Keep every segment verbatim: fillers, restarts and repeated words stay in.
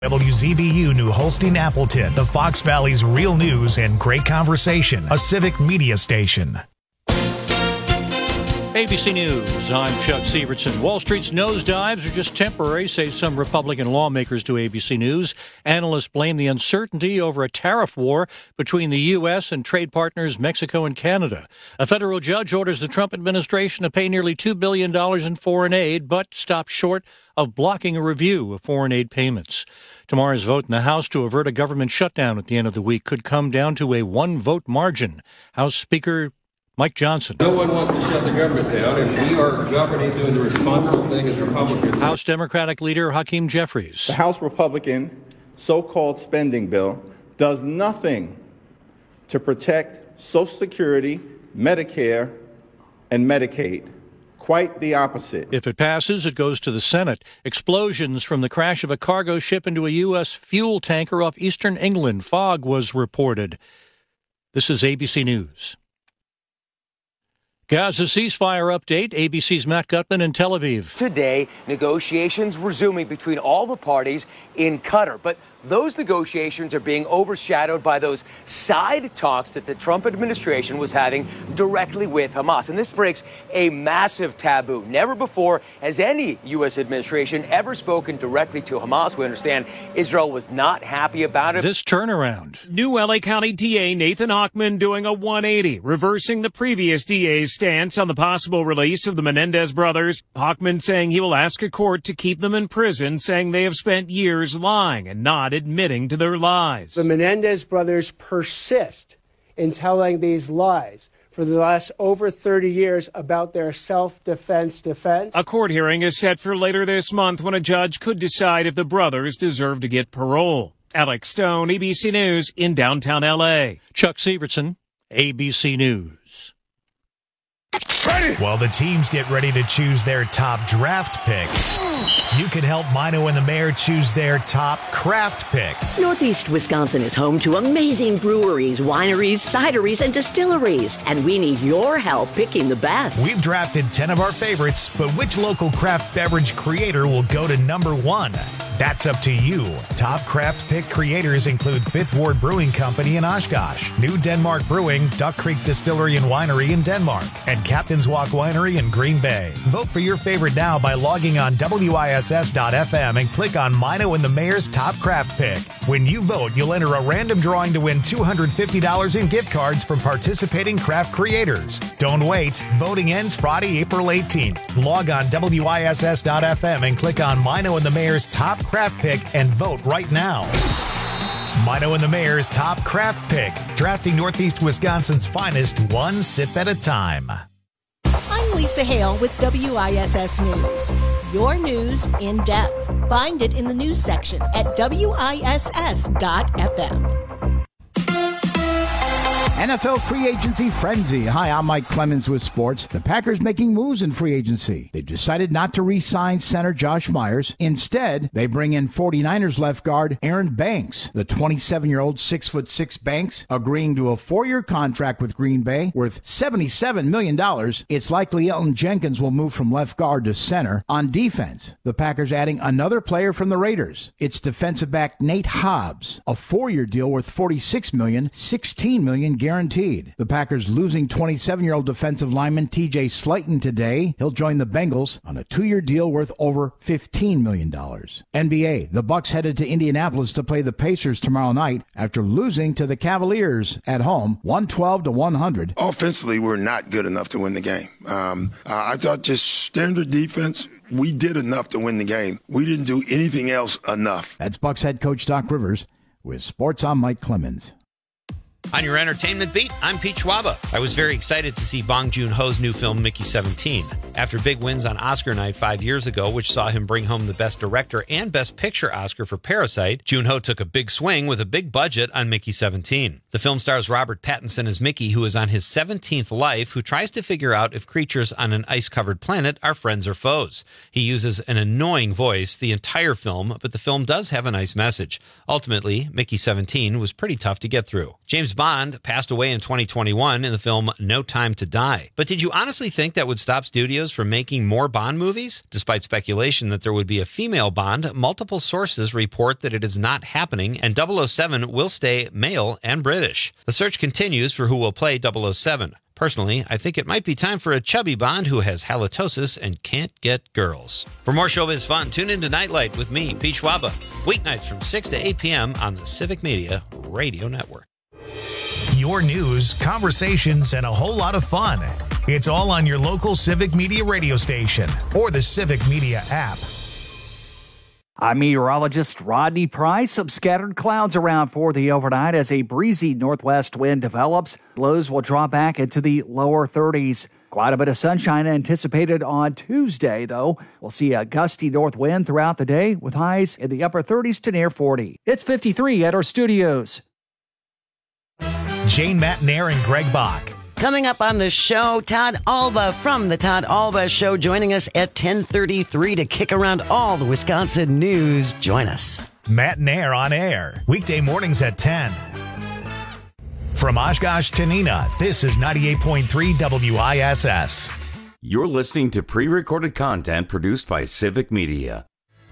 W Z B U New Holstein Appleton, the Fox Valley's real news and great conversation, a civic media station. A B C News, I'm Chuck Severson. Wall Street's nosedives are just temporary, say some Republican lawmakers to A B C News. Analysts blame the uncertainty over a tariff war between the U S and trade partners Mexico and Canada. A federal judge orders the Trump administration to pay nearly two billion dollars in foreign aid, but stops short of blocking a review of foreign aid payments. Tomorrow's vote in the House to avert a government shutdown at the end of the week could come down to a one-vote margin. House Speaker Mike Johnson. No one wants to shut the government down, and we are governing, doing the responsible thing as Republicans. House Democratic Leader Hakeem Jeffries. The House Republican so-called spending bill does nothing to protect Social Security, Medicare, and Medicaid. Quite the opposite. If it passes, it goes to the Senate. Explosions from the crash of a cargo ship into a U S fuel tanker off eastern England. Fog was reported. This is A B C News. Gaza ceasefire update. A B C's Matt Gutman in Tel Aviv. Today, negotiations resuming between all the parties in Qatar. But those negotiations are being overshadowed by those side talks that the Trump administration was having directly with Hamas. And this breaks a massive taboo. Never before has any U S administration ever spoken directly to Hamas. We understand Israel was not happy about it. This turnaround. New L A County D A Nathan Hochman doing a one eighty, reversing the previous D A's stance on the possible release of the Menendez brothers. Hochman saying he will ask a court to keep them in prison, saying they have spent years lying and not admitting to their lies. The Menendez brothers persist in telling these lies for the last over thirty years about their self-defense defense. A court hearing is set for later this month when a judge could decide if the brothers deserve to get parole. Alex Stone, A B C News in downtown L A. Chuck Severson, A B C News. Ready. While the teams get ready to choose their top draft pick, you can help Mino and the Mayor choose their top craft pick. Northeast Wisconsin is home to amazing breweries, wineries, cideries, and distilleries, and we need your help picking the best. We've drafted ten of our favorites, but which local craft beverage creator will go to number one? That's up to you. Top craft pick creators include Fifth Ward Brewing Company in Oshkosh, New Denmark Brewing, Duck Creek Distillery and Winery in Denmark, and Captain's Walk Winery in Green Bay. Vote for your favorite now by logging on W I S S dot F M and click on Mino and the Mayor's Top Craft Pick. When you vote, you'll enter a random drawing to win two hundred fifty dollars in gift cards from participating craft creators. Don't wait. Voting ends Friday, April eighteenth. Log on W I S S dot F M and click on Mino and the Mayor's Top Craft Pick and vote right now. Mino and the Mayor's Top Craft Pick, drafting Northeast Wisconsin's finest one sip at a time. I'm Lisa Hale with W I S S News. Your news in depth. Find it in the news section at W I S S dot F M. N F L free agency frenzy. Hi, I'm Mike Clemens with sports. The Packers making moves in free agency. They've decided not to re-sign center Josh Myers. Instead, they bring in 49ers left guard Aaron Banks. The twenty-seven-year-old six foot six Banks agreeing to a four-year contract with Green Bay worth seventy-seven million dollars. It's likely Elton Jenkins will move from left guard to center. On defense, the Packers adding another player from the Raiders. It's defensive back Nate Hobbs. A four-year deal worth forty-six million dollars, sixteen million dollars guaranteed. The Packers losing twenty-seven-year-old defensive lineman T J Slayton today. He'll join the Bengals on a two-year deal worth over fifteen million dollars. N B A, the Bucks headed to Indianapolis to play the Pacers tomorrow night after losing to the Cavaliers at home, one twelve to one hundred. Offensively, we're not good enough to win the game. Um, I thought just standard defense, we did enough to win the game. We didn't do anything else enough. That's Bucks head coach Doc Rivers with Sports. I'm Mike Clemens. On your entertainment beat, I'm Pete Schwaba. I was very excited to see Bong Joon-ho's new film, Mickey seventeen. After big wins on Oscar night five years ago, which saw him bring home the Best Director and Best Picture Oscar for Parasite, Joon-ho took a big swing with a big budget on Mickey seventeen. The film stars Robert Pattinson as Mickey, who is on his seventeenth life, who tries to figure out if creatures on an ice-covered planet are friends or foes. He uses an annoying voice the entire film, but the film does have a nice message. Ultimately, Mickey seventeen was pretty tough to get through. James Bond passed away in twenty twenty-one in the film No Time to Die. But did you honestly think that would stop studios from making more Bond movies? Despite speculation that there would be a female Bond, multiple sources report that it is not happening, and double oh seven will stay male and British. The search continues for who will play double oh seven. Personally, I think it might be time for a chubby Bond who has halitosis and can't get girls. For more showbiz fun, tune into Nightlight with me, Pete Schwaba, weeknights from six to eight p.m. on the Civic Media Radio Network. Your news, conversations, and a whole lot of fun. It's all on your local Civic Media radio station or the Civic Media app. I'm meteorologist Rodney Price. Some scattered clouds around for the overnight as a breezy northwest wind develops. Lows will drop back into the lower thirties. Quite a bit of sunshine anticipated on Tuesday, though. We'll see a gusty north wind throughout the day with highs in the upper thirties to near forty. It's fifty-three at our studios. Jane Matnair and Greg Bach. Coming up on the show, Todd Alba from The Todd Alba Show joining us at ten thirty-three to kick around all the Wisconsin news. Join us. Matt Nair on air, weekday mornings at ten. From Oshkosh to Neenah, this is ninety-eight point three W I S S. You're listening to pre-recorded content produced by Civic Media.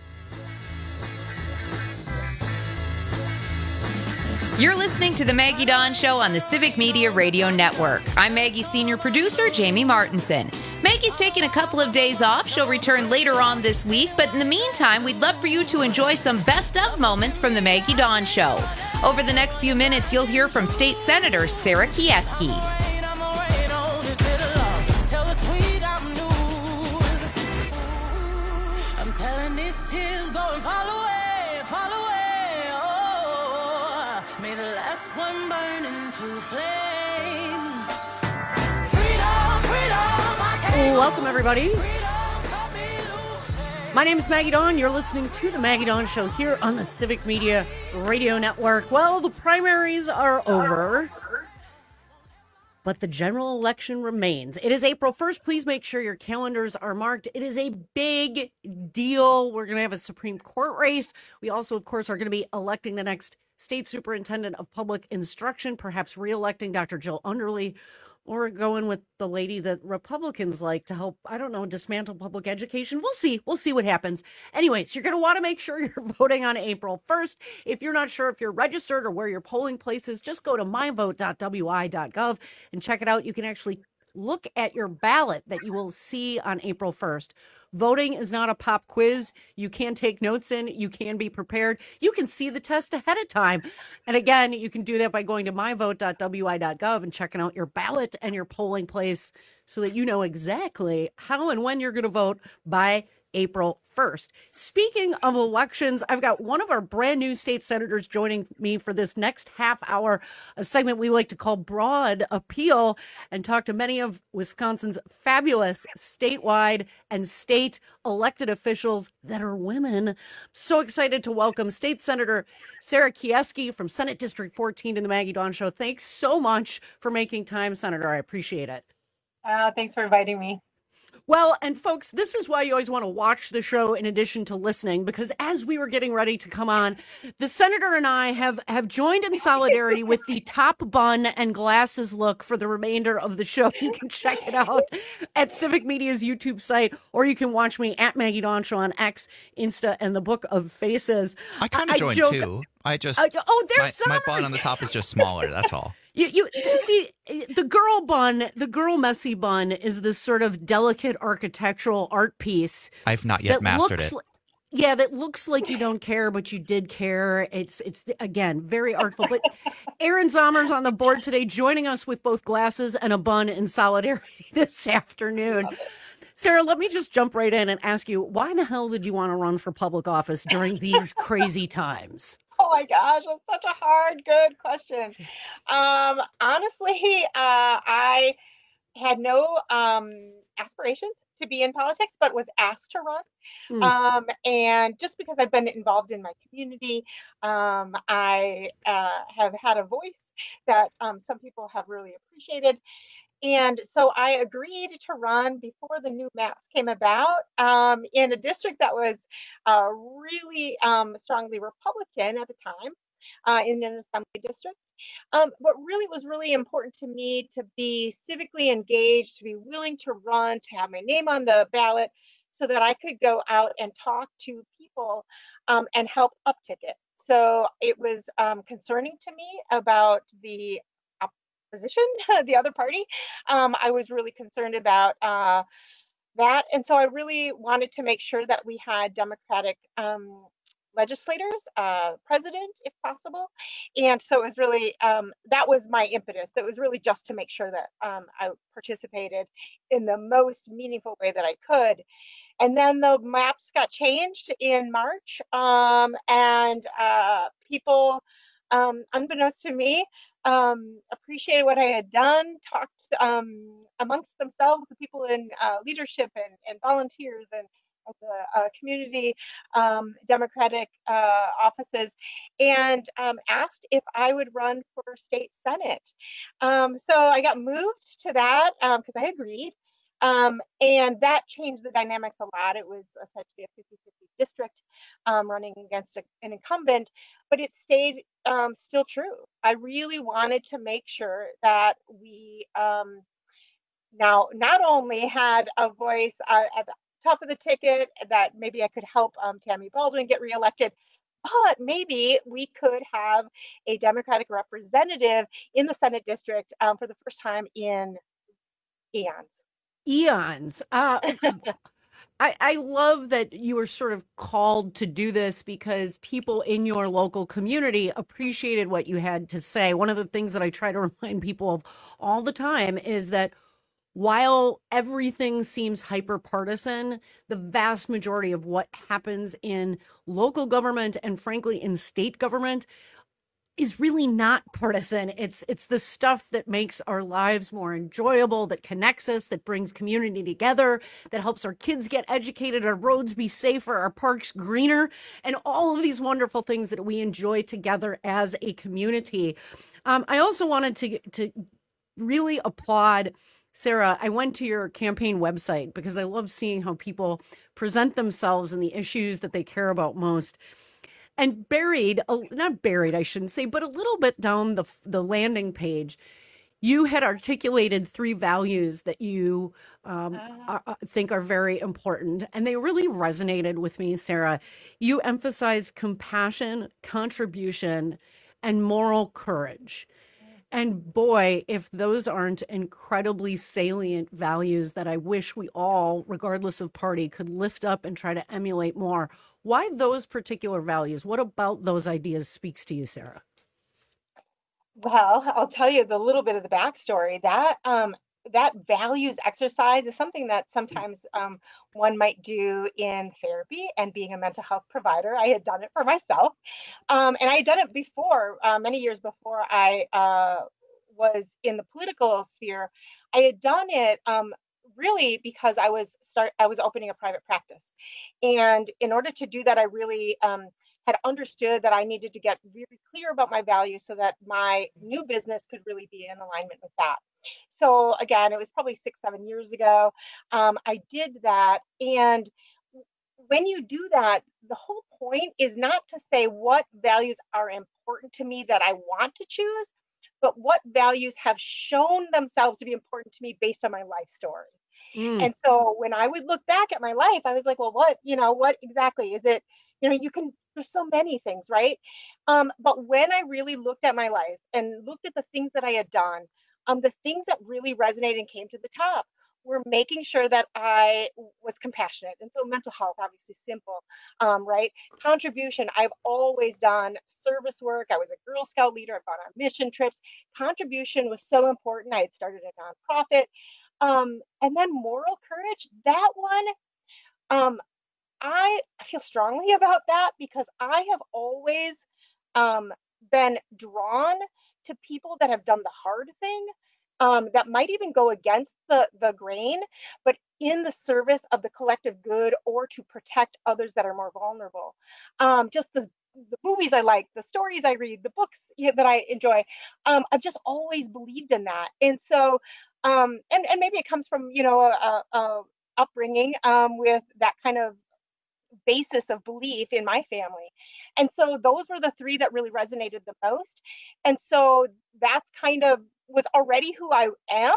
You're listening to The Maggie Dawn Show on the Civic Media Radio Network. I'm Maggie's senior producer, Jamie Martinson. Maggie's taking a couple of days off. She'll return later on this week, but in the meantime, we'd love for you to enjoy some best of moments from The Maggie Dawn Show. Over the next few minutes, you'll hear from State Senator Sarah Kieski. I'm telling these tears go and fall away, fall away. May the last one burn into flames. Freedom, freedom, I can't Welcome, everybody. My name is Maggie Dawn. You're listening to The Maggie Dawn Show here on the Civic Media Radio Network. Well, the primaries are over, but the general election remains. It is April first. Please make sure your calendars are marked. It is a big deal. We're going to have a Supreme Court race. We also, of course, are going to be electing the next State Superintendent of Public Instruction, perhaps re-electing Doctor Jill Underly, or going with the lady that Republicans like to help, I don't know, dismantle public education. We'll see. We'll see what happens. Anyways, you're going to want to make sure you're voting on April first. If you're not sure if you're registered or where your polling place is, just go to my vote dot w i dot gov and check it out. You can actually look at your ballot that you will see on April first. Voting is not a pop quiz. You can take notes in. You can be prepared. You can see the test ahead of time. And again, you can do that by going to my vote dot w i dot gov and checking out your ballot and your polling place so that you know exactly how and when you're going to vote by April first. Speaking of elections, I've got one of our brand new state senators joining me for this next half hour, a segment we like to call Broad Appeal, and talk to many of Wisconsin's fabulous statewide and state elected officials that are women. So excited to welcome State Senator Sarah Kieski from Senate District fourteen to the Maggie Dawn Show. Thanks so much for making time, Senator. I appreciate it. Uh, thanks for inviting me. Well, and folks, this is why you always want to watch the show in addition to listening, because as we were getting ready to come on, the senator and I have, have joined in solidarity with the top bun and glasses look for the remainder of the show. You can check it out at Civic Media's YouTube site, or you can watch me at Maggie Dawn Show on X, Insta, and the Book of Faces. I kind of joined joke, too. I just, uh, oh, there's my, my bun on the top is just smaller. That's all. You, you see, the girl bun, the girl messy bun is this sort of delicate architectural art piece. I've not yet mastered it. Like, yeah, that looks like you don't care, but you did care. It's, it's again, very artful. But Aaron Zommer's on the board today, joining us with both glasses and a bun in solidarity this afternoon. Sarah, let me just jump right in and ask you, why the hell did you want to run for public office during these crazy times? Oh my gosh, that's such a hard, good question. Um, honestly, uh, I had no um, aspirations to be in politics, but was asked to run. Mm. Um, and just because I've been involved in my community, um, I uh, have had a voice that um, some people have really appreciated. And so I agreed to run before the new maps came about um, in a district that was uh, really um, strongly Republican at the time. uh, in an assembly district. Um, but really, it was really important to me to be civically engaged, to be willing to run, to have my name on the ballot, so that I could go out and talk to people um, and help uptick it. So it was um, concerning to me about the opposition, the other party. Um, I was really concerned about uh, that. And so I really wanted to make sure that we had Democratic um, legislators, uh, president, if possible. And so it was really, um, that was my impetus. It was really just to make sure that um, I participated in the most meaningful way that I could. And then the maps got changed in March, um, and uh, people, um, unbeknownst to me, um, appreciated what I had done, talked um, amongst themselves, the people in uh, leadership and, and volunteers and at the uh, community um, Democratic uh, offices, and um, asked if I would run for state Senate. Um, so I got moved to that because um, I agreed. Um, and that changed the dynamics a lot. It was essentially a fifty-fifty district um, running against a, an incumbent, but it stayed um, still true. I really wanted to make sure that we um, now not only had a voice uh, at the top of the ticket, that maybe I could help um, Tammy Baldwin get reelected, but maybe we could have a Democratic representative in the Senate district um, for the first time in eons. Eons. Uh, I, I love that you were sort of called to do this because people in your local community appreciated what you had to say. One of the things that I try to remind people of all the time is that while everything seems hyper partisan, the vast majority of what happens in local government and frankly in state government is really not partisan. It's it's the stuff that makes our lives more enjoyable, that connects us, that brings community together, that helps our kids get educated, our roads be safer, our parks greener, and all of these wonderful things that we enjoy together as a community. Um, I also wanted to to really applaud Sarah. I went to your campaign website because I love seeing how people present themselves and the issues that they care about most. And buried, not buried, I shouldn't say, but a little bit down the the landing page, you had articulated three values that you um, uh, are, think are very important. And they really resonated with me, Sarah. You emphasized compassion, contribution, and moral courage. And boy, if those aren't incredibly salient values that I wish we all, regardless of party, could lift up and try to emulate more. Why those particular values? What about those ideas speaks to you, Sarah? Well, I'll tell you the little bit of the backstory. That um, that values exercise is something that sometimes um, one might do in therapy and being a mental health provider. I had done it for myself. Um, and I had done it before, uh, many years before I uh, was in the political sphere. I had done it um, really because I was start I was opening a private practice. And in order to do that, I really um, had understood that I needed to get really clear about my values so that my new business could really be in alignment with that. So again, it was probably six, seven years ago. Um, I did that. And when you do that, the whole point is not to say what values are important to me that I want to choose, but what values have shown themselves to be important to me based on my life story. Mm. And so when I would look back at my life, I was like, well, what, you know, what exactly is it? You know, you can, there's so many things, right? Um, but when I really looked at my life and looked at the things that I had done, um, the things that really resonated and came to the top were making sure that I was compassionate. And so mental health, obviously simple, um, right? Contribution, I've always done service work. I was a Girl Scout leader. I've gone on mission trips. Contribution was so important. I had started a nonprofit. Um, and then moral courage, that one, um, I feel strongly about that because I have always um, been drawn to people that have done the hard thing, um, that might even go against the, the grain, but in the service of the collective good or to protect others that are more vulnerable. Um, just the, the movies I like, the stories I read, the books that I enjoy, um, I've just always believed in that. And so, um, and, and maybe it comes from, you know, a, a upbringing um, with that kind of basis of belief in my family. And so those were the three that really resonated the most. And so that's kind of was already who I am.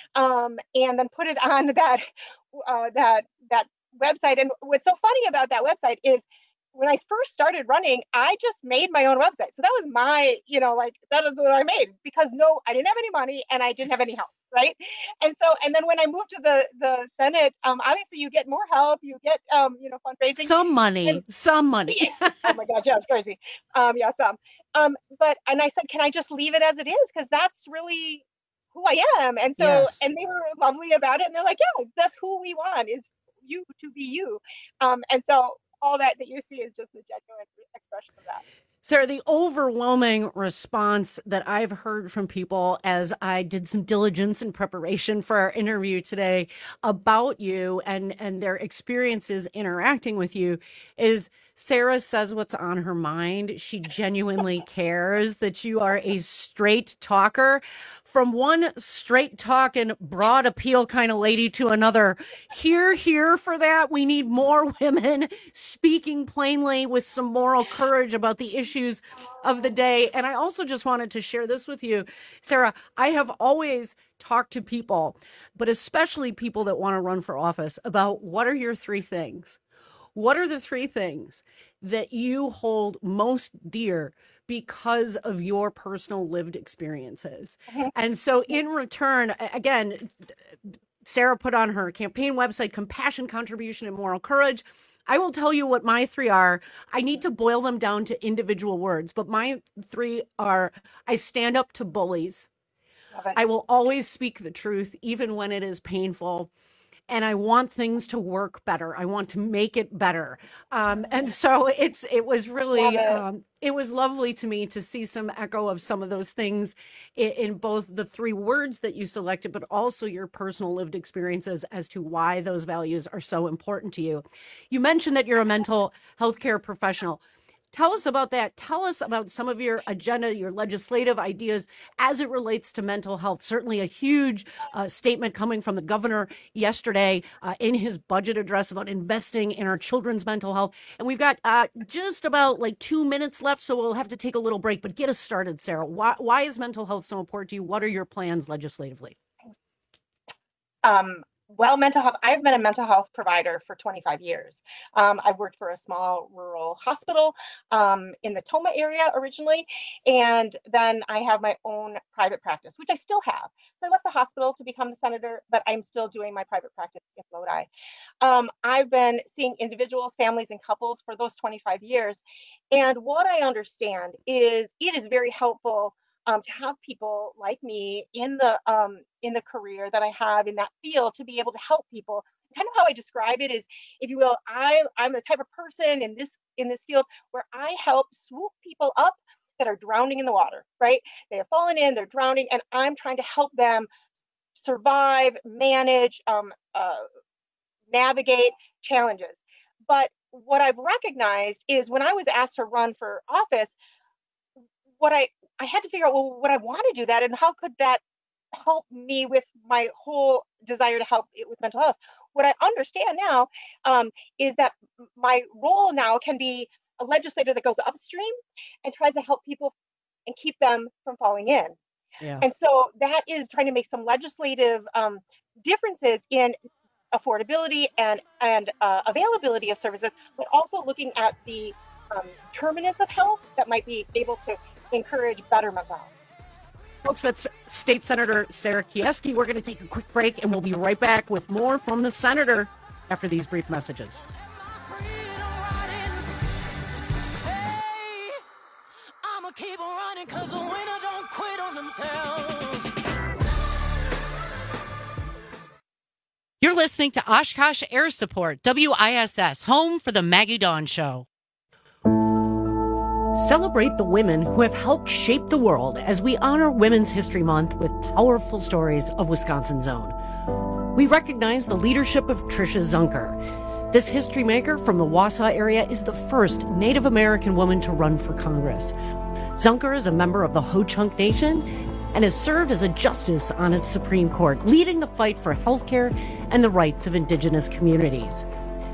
Um, and then put it on that, uh, that, that website. And what's so funny about that website is when I first started running, I just made my own website. So that was my, you know, like that is what I made because no, I didn't have any money and I didn't have any help. Right. And so, and then when I moved to the, the Senate, um, obviously you get more help, you get, um, you know, fundraising. Some money, and, some money. Oh my God. Yeah, it's crazy. Um, yeah, some. Um, but, and I said, can I just leave it as it is? Because that's really who I am. And so, yes. And they were lovely about it. And they're like, yeah, that's who we want is you to be you. Um, and so all that that you see is just a genuine expression of that. Sarah, the overwhelming response that I've heard from people as I did some diligence in preparation for our interview today about you and, and their experiences interacting with you is Sarah says what's on her mind. She genuinely cares that you are a straight talker. From one straight talking, broad appeal kind of lady to another. Here, here for that. We need more women speaking plainly with some moral courage about the issues of the day. And I also just wanted to share this with you, Sarah. I have always talked to people, but especially people that want to run for office, about what are your three things? What are the three things that you hold most dear because of your personal lived experiences? Mm-hmm. And so in return, again, Sarah put on her campaign website, compassion, contribution, and moral courage. I will tell you what my three are. I need to boil them down to individual words, but my three are: I stand up to bullies. I will always speak the truth, even when it is painful. And I want things to work better. I want to make it better. Um, and so it's it was really, it. Um, it was lovely to me to see some echo of some of those things in, in both the three words that you selected, but also your personal lived experiences as to why those values are so important to you. You mentioned that you're a mental health care professional. Tell us about that. Tell us about some of your agenda, your legislative ideas as it relates to mental health. Certainly a huge uh, statement coming from the governor yesterday uh, in his budget address about investing in our children's mental health. And we've got uh, just about like two minutes left, so we'll have to take a little break. But get us started, Sarah. Why, why is mental health so important to you? What are your plans legislatively? Um. Well, mental health, I've been a mental health provider for twenty-five years. Um, I've worked for a small rural hospital um, in the Toma area originally, and then I have my own private practice, which I still have. So I left the hospital to become the senator, but I'm still doing my private practice in Lodi. Um, I've been seeing individuals, families, and couples for those twenty-five years. And what I understand is it is very helpful Um, to have people like me in the um, in the career that I have in that field to be able to help people. Kind of how I describe it is, if you will, I I'm the type of person in this in this field where I help swoop people up that are drowning in the water, right? They have fallen in, they're drowning, and I'm trying to help them survive, manage, um, uh, navigate challenges. But what I've recognized is when I was asked to run for office, what I I had to figure out, well, would I want to do that? And how could that help me with my whole desire to help it with mental health? What I understand now um, is that my role now can be a legislator that goes upstream and tries to help people and keep them from falling in. Yeah. And so that is trying to make some legislative um, differences in affordability and, and uh, availability of services, but also looking at the um, determinants of health that might be able to encourage better mental health. Folks, that's State Senator Sarah Kieski. We're going to take a quick break, and we'll be right back with more from the senator after these brief messages. I'ma keep on running 'cause the winner don't quit on themselves. You're listening to Oshkosh Air Support, W I S S, home for the Maggie Dawn Show. Celebrate the women who have helped shape the world as we honor Women's History Month with powerful stories of Wisconsin's own. We recognize the leadership of Tricia Zunker. This history maker from the Wausau area is the first Native American woman to run for Congress. Zunker is a member of the Ho-Chunk Nation and has served as a justice on its Supreme Court, leading the fight for health care and the rights of Indigenous communities.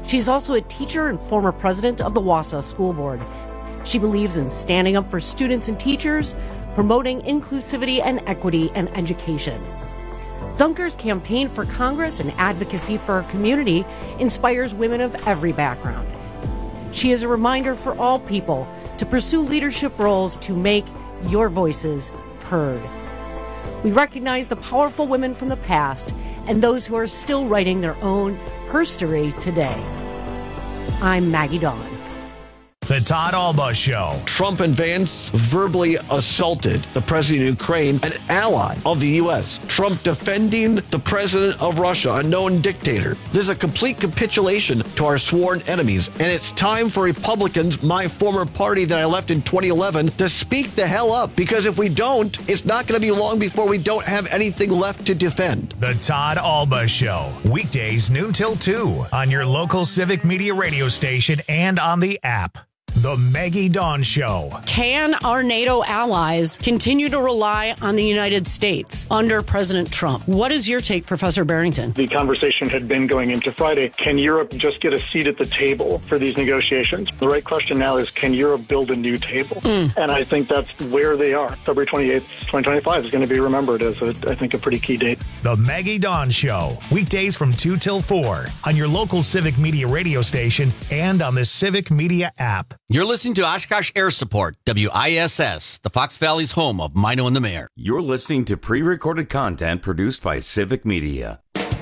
She's also a teacher and former president of the Wausau School Board. She believes in standing up for students and teachers, promoting inclusivity and equity in education. Zunker's campaign for Congress and advocacy for her community inspires women of every background. She is a reminder for all people to pursue leadership roles to make your voices heard. We recognize the powerful women from the past and those who are still writing their own herstory today. I'm Maggie Dawn. The Todd Alba Show. Trump and Vance verbally assaulted the president of Ukraine, an ally of the U S. Trump defending the president of Russia, a known dictator. This is a complete capitulation to our sworn enemies. And it's time for Republicans, my former party that I left in twenty eleven, to speak the hell up. Because if we don't, it's not going to be long before we don't have anything left to defend. The Todd Alba Show. Weekdays noon till two on your local Civic Media radio station and on the app. The Maggie Dawn Show. Can our NATO allies continue to rely on the United States under President Trump? What is your take, Professor Barrington? The conversation had been going into Friday. Can Europe just get a seat at the table for these negotiations? The right question now is, can Europe build a new table? Mm. And I think that's where they are. February twenty-eighth, twenty twenty-five is going to be remembered as, a, I think, a pretty key date. The Maggie Dawn Show. Weekdays from two till four on your local Civic Media radio station and on the Civic Media app. You're listening to Oshkosh Air Support, W I S S, the Fox Valley's home of Mino and the Mayor. You're listening to pre-recorded content produced by Civic Media.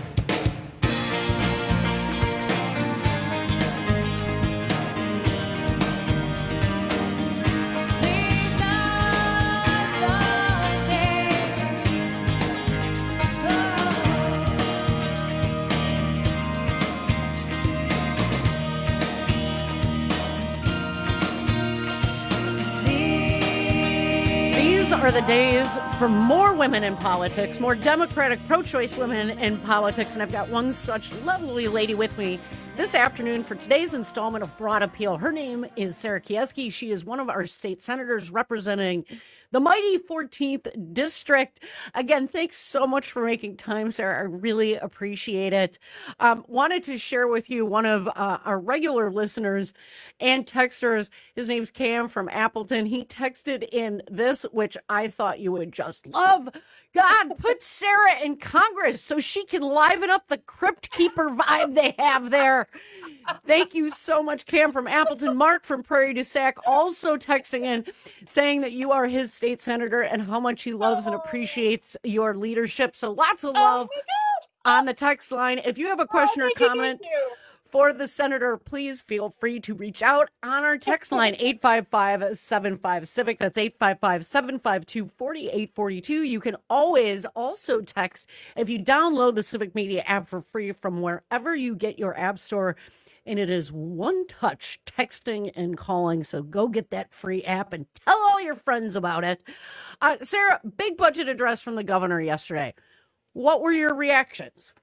Are the days for more women in politics, more Democratic pro-choice women in politics, and I've got one such lovely lady with me this afternoon for today's installment of Broad Appeal. Her name is Sarah Kieski. She is one of our state senators representing the mighty fourteenth District. Again, thanks so much for making time, Sarah. I really appreciate it. Um, wanted to share with you one of uh, our regular listeners and texters. His name's Cam from Appleton. He texted in this, which I thought you would just love. God, put Sarah in Congress so she can liven up the Crypt Keeper vibe they have there. Thank you so much, Cam from Appleton. Mark from Prairie du Sac also texting in, saying that you are his state senator and how much he loves and appreciates your leadership. So lots of love oh on the text line. If you have a question oh, or comment for the senator, please feel free to reach out on our text line, eight five five, seven five, CIVIC. That's eight five five, seven five two, four eight four two. You can always also text if you download the Civic Media app for free from wherever you get your app store. And it is one touch texting and calling. So go get that free app and tell all your friends about it. Uh, Sarah, big budget address from the governor yesterday. What were your reactions?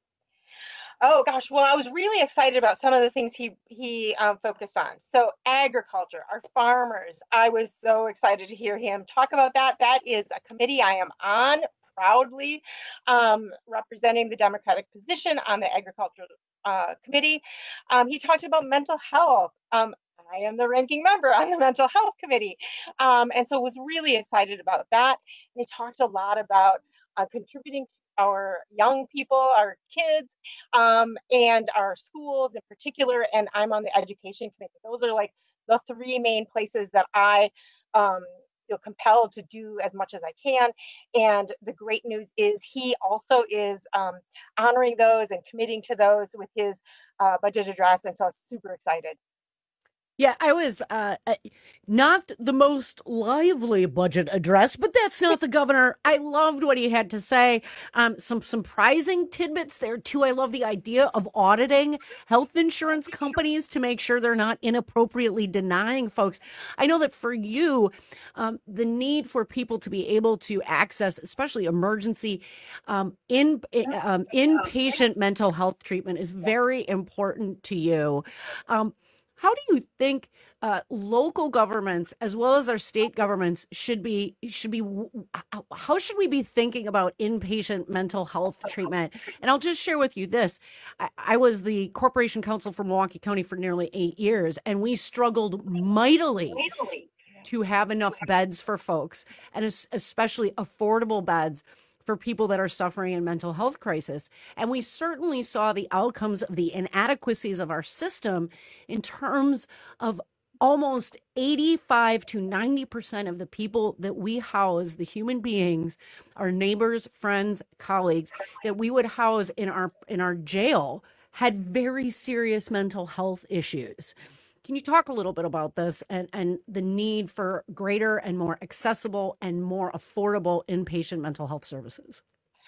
Oh gosh, well, I was really excited about some of the things he he um, focused on. So agriculture, our farmers. I was so excited to hear him talk about that. That is a committee I am on proudly, um, representing the Democratic position on the agriculture uh, committee. Um, he talked about mental health. Um, I am the ranking member on the mental health committee, um, and so was really excited about that. And he talked a lot about uh, contributing to our young people, our kids, um, and our schools in particular. And I'm on the education committee. Those are like the three main places that I um, feel compelled to do as much as I can. And the great news is he also is um, honoring those and committing to those with his uh, budget address. And so I was super excited. Yeah, I was uh, not the most lively budget address, but that's not the governor. I loved what he had to say. Um, some surprising tidbits there, too. I love the idea of auditing health insurance companies to make sure they're not inappropriately denying folks. I know that for you, um, the need for people to be able to access, especially emergency, um, in um, inpatient mental health treatment is very important to you. Um, How do you think uh, local governments, as well as our state governments, should be should be? How should we be thinking about inpatient mental health treatment? And I'll just share with you this: I, I was the corporation counsel for Milwaukee County for nearly eight years, and we struggled mightily to have enough beds for folks, and especially affordable beds for people that are suffering in mental health crisis. And we certainly saw the outcomes of the inadequacies of our system in terms of almost eighty-five to ninety percent of the people that we house, the human beings, our neighbors, friends, colleagues, that we would house in our in our jail had very serious mental health issues. Can you talk a little bit about this and, and the need for greater and more accessible and more affordable inpatient mental health services?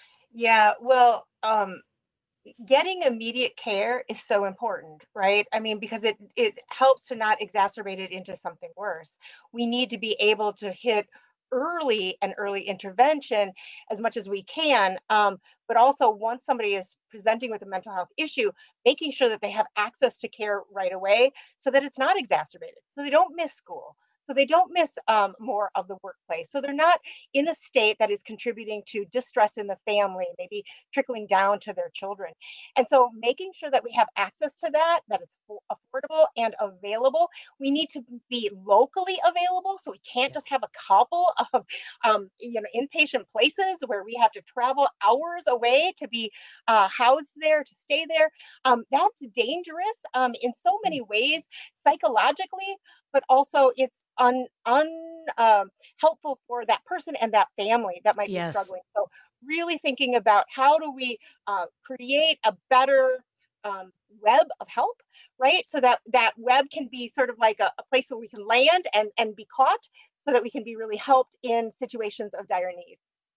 Yeah, well, um, getting immediate care is so important, right? I mean, because it it helps to not exacerbate it into something worse. We need to be able to hit early and early intervention as much as we can. Um, but also once somebody is presenting with a mental health issue, making sure that they have access to care right away so that it's not exacerbated, so they don't miss school, so they don't miss um, more of the workplace, so they're not in a state that is contributing to distress in the family, maybe trickling down to their children. And so making sure that we have access to that, that it's affordable and available. We need to be locally available, so we can't just have a couple of um, you know, inpatient places where we have to travel hours away to be uh, housed there, to stay there. Um, that's dangerous um, in so many ways, psychologically, but also it's un, un um, helpful for that person and that family that might Yes. be struggling. So really thinking about how do we uh, create a better um, web of help, right? So that that web can be sort of like a, a place where we can land and, and be caught so that we can be really helped in situations of dire need.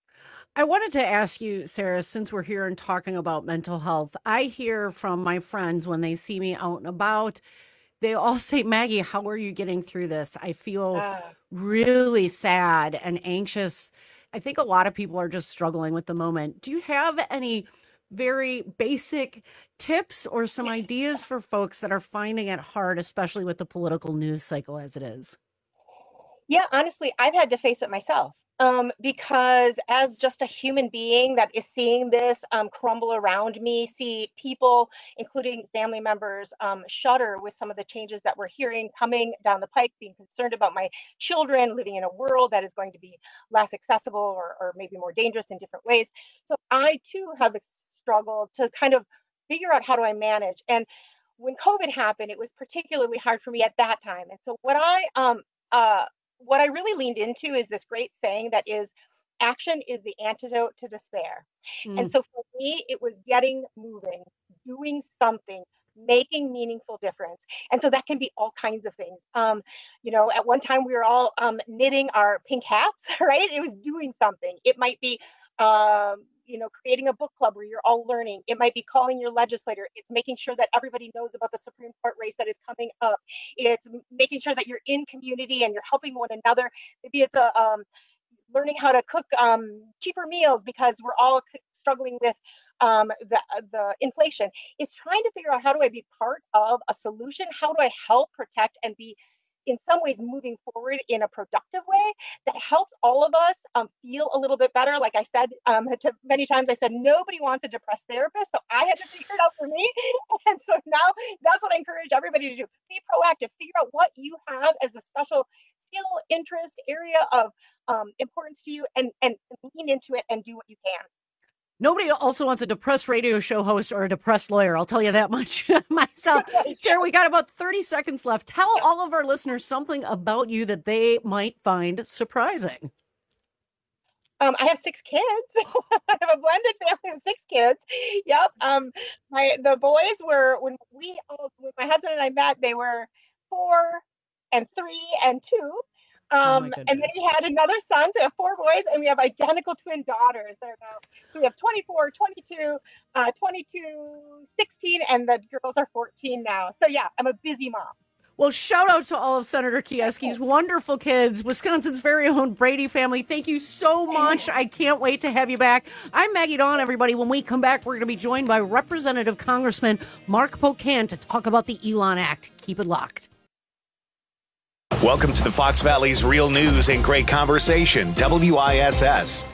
I wanted to ask you, Sarah, since we're here and talking about mental health, I hear from my friends when they see me out and about, they all say, Maggie, how are you getting through this? I feel Uh, really sad and anxious. I think a lot of people are just struggling with the moment. Do you have any very basic tips or some ideas for folks that are finding it hard, especially with the political news cycle as it is? Yeah, honestly, I've had to face it myself. Um, because as just a human being that is seeing this um, crumble around me, see people, including family members, um, shudder with some of the changes that we're hearing coming down the pike, being concerned about my children living in a world that is going to be less accessible or, or maybe more dangerous in different ways. So I too have struggled to kind of figure out how do I manage. And when COVID happened, it was particularly hard for me at that time. And so what I um uh what I really leaned into is this great saying that is, action is the antidote to despair. And Mm. so for me, it was getting moving, doing something, making meaningful difference. And so that can be all kinds of things. Um, you know, at one time we were all um, knitting our pink hats, right? It was doing something. It might be, um, you know, creating a book club where you're all learning. It might be calling your legislator. It's making sure that everybody knows about the Supreme Court race that is coming up. It's m- making sure that you're in community and you're helping one another. Maybe it's a um, learning how to cook um, cheaper meals because we're all c- struggling with um, the the inflation. It's trying to figure out, how do I be part of a solution? How do I help protect and be in some ways moving forward in a productive way that helps all of us um, feel a little bit better? Like I said, um, to many times I said, nobody wants a depressed therapist. So I had to figure it out for me. And so now that's what I encourage everybody to do. Be proactive, figure out what you have as a special skill, interest, area of um, importance to you, and, and lean into it and do what you can. Nobody also wants a depressed radio show host or a depressed lawyer. I'll tell you that much myself. Sarah, we got about thirty seconds left. Tell all of our listeners something about you that they might find surprising. Um, I have six kids. I have a blended family of six kids. Yep. Um, my the boys were when we all when my husband and I met, they were four and three and two. Um, and then we had another son, so we have four boys, and we have identical twin daughters. They're now, so we have twenty-four, twenty-two, uh, twenty-two, sixteen, and the girls are fourteen now. So yeah, I'm a busy mom. Well, shout out to all of Senator Kieski's wonderful kids, Wisconsin's very own Brady family. Thank you so much. I can't wait to have you back. I'm Maggie Dawn, everybody. When we come back, we're going to be joined by Representative Congressman Mark Pocan to talk about the Elon Act. Keep it locked. Welcome to the Fox Valley's Real News and Great Conversation, W I S S.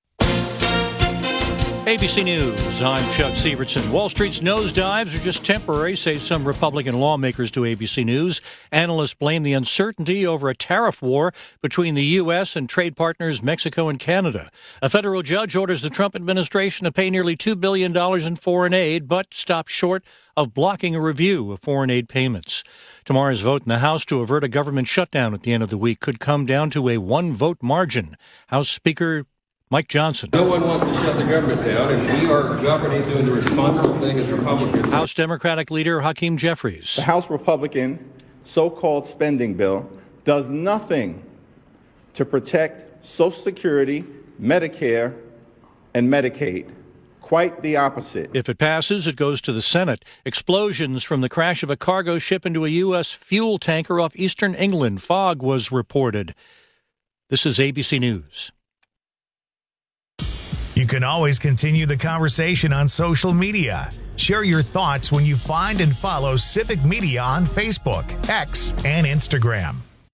A B C News, I'm Chuck Severson. Wall Street's nosedives are just temporary, say some Republican lawmakers to A B C News. Analysts blame the uncertainty over a tariff war between the U S and trade partners Mexico and Canada. A federal judge orders the Trump administration to pay nearly two billion dollars in foreign aid, but stops short of blocking a review of foreign aid payments. Tomorrow's vote in the House to avert a government shutdown at the end of the week could come down to a one-vote margin. House Speaker Mike Johnson. No one wants to shut the government down, and we are governing, doing the responsible thing as Republicans. House Democratic Leader Hakeem Jeffries. The House Republican so-called spending bill does nothing to protect Social Security, Medicare, and Medicaid. Quite the opposite. If it passes, it goes to the Senate. Explosions from the crash of a cargo ship into a U S fuel tanker off eastern England. Fog was reported. This is A B C News. You can always continue the conversation on social media. Share your thoughts when you find and follow Civic Media on Facebook, X, and Instagram.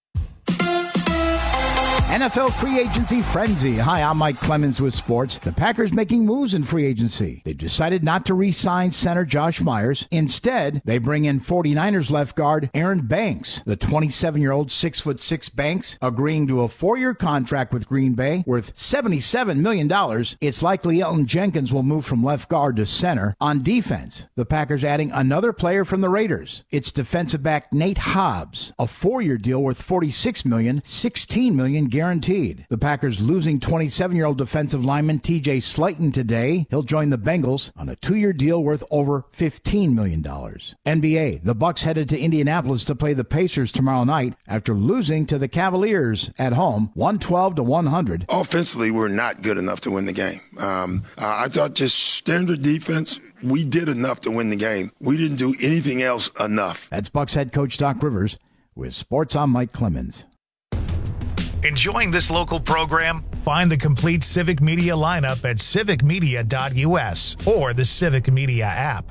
N F L free agency frenzy. Hi, I'm Mike Clemens with sports. The Packers making moves in free agency. They've decided not to re-sign center Josh Myers. Instead, they bring in forty-niners left guard Aaron Banks. The twenty-seven-year-old six foot six Banks agreeing to a four-year contract with Green Bay worth seventy-seven million dollars. It's likely Elton Jenkins will move from left guard to center. On defense, the Packers adding another player from the Raiders. It's defensive back Nate Hobbs, a four-year deal worth forty-six million dollars, sixteen million dollars guaranteed. The Packers losing twenty-seven-year-old defensive lineman T J Slayton today. He'll join the Bengals on a two-year deal worth over fifteen million dollars. N B A, the Bucks headed to Indianapolis to play the Pacers tomorrow night after losing to the Cavaliers at home, one twelve to one hundred. Offensively, we're not good enough to win the game. Um, uh, I thought just standard defense, we did enough to win the game. We didn't do anything else enough. That's Bucks head coach Doc Rivers. With sports, I'm Mike Clemens. Enjoying this local program? Find the complete Civic Media lineup at civic media dot u s or the Civic Media app.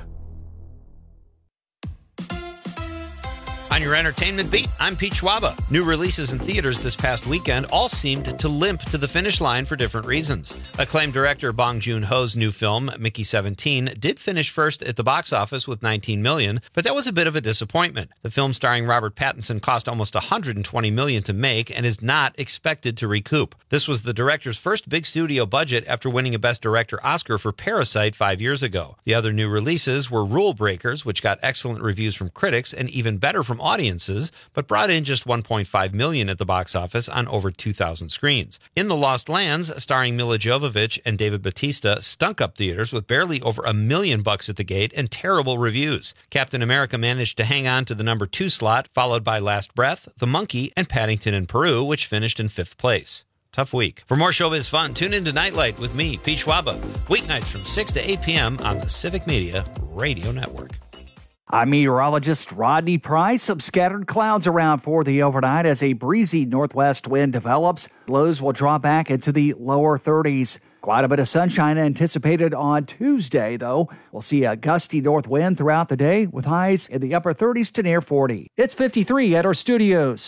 On your entertainment beat, I'm Pete Schwaba. New releases in theaters this past weekend all seemed to limp to the finish line for different reasons. Acclaimed director Bong Joon-ho's new film, Mickey seventeen, did finish first at the box office with nineteen million dollars, but that was a bit of a disappointment. The film starring Robert Pattinson cost almost one hundred twenty million dollars to make and is not expected to recoup. This was the director's first big studio budget after winning a Best Director Oscar for Parasite five years ago. The other new releases were Rule Breakers, which got excellent reviews from critics and even better from audiences, but brought in just one point five million dollars at the box office on over two thousand screens. In The Lost Lands, starring Mila Jovovich and David Bautista, stunk up theaters with barely over a million bucks at the gate and terrible reviews. Captain America managed to hang on to the number two slot, followed by Last Breath, The Monkey, and Paddington in Peru, which finished in fifth place. Tough week. For more showbiz fun, tune in to Nightlight with me, Pete Schwaba, weeknights from six to eight p.m. on the Civic Media Radio Network. I'm meteorologist Rodney Price. Some scattered clouds around for the overnight as a breezy northwest wind develops. Lows will drop back into the lower thirties. Quite a bit of sunshine anticipated on Tuesday, though. We'll see a gusty north wind throughout the day with highs in the upper thirties to near forty. It's fifty-three at our studios.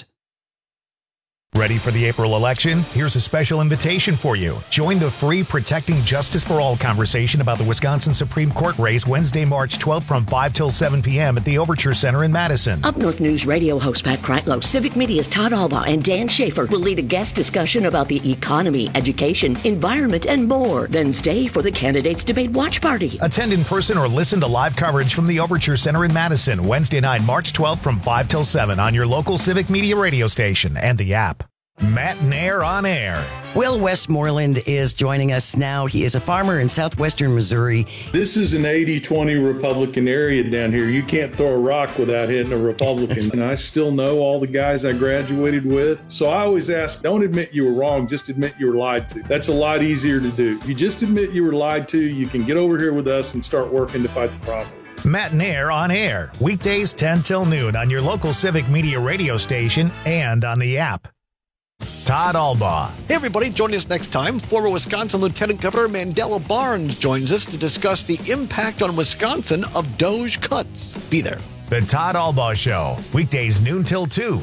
Ready for the April election? Here's a special invitation for you. Join the free Protecting Justice for All conversation about the Wisconsin Supreme Court race Wednesday, March twelfth from five till seven p.m. at the Overture Center in Madison. Up North News radio host Pat Kreitlow, Civic Media's Todd Alba, and Dan Schaefer will lead a guest discussion about the economy, education, environment, and more. Then stay for the Candidates Debate Watch Party. Attend in person or listen to live coverage from the Overture Center in Madison, Wednesday night, March twelfth from five till seven on your local Civic Media radio station and the app. Matt Nair on air. Will Westmoreland is joining us now. He is a farmer in southwestern Missouri. This is an eighty twenty Republican area down here. You can't throw a rock without hitting a Republican. And I still know all the guys I graduated with. So I always ask, don't admit you were wrong, just admit you were lied to. That's a lot easier to do. If you just admit you were lied to, you can get over here with us and start working to fight the problem. Matinaire on air, weekdays ten till noon on your local Civic Media radio station and on the app. Todd Albaugh. Hey, everybody, join us next time. Former Wisconsin Lieutenant Governor Mandela Barnes joins us to discuss the impact on Wisconsin of Doge cuts. Be there. The Todd Albaugh Show, weekdays noon till two.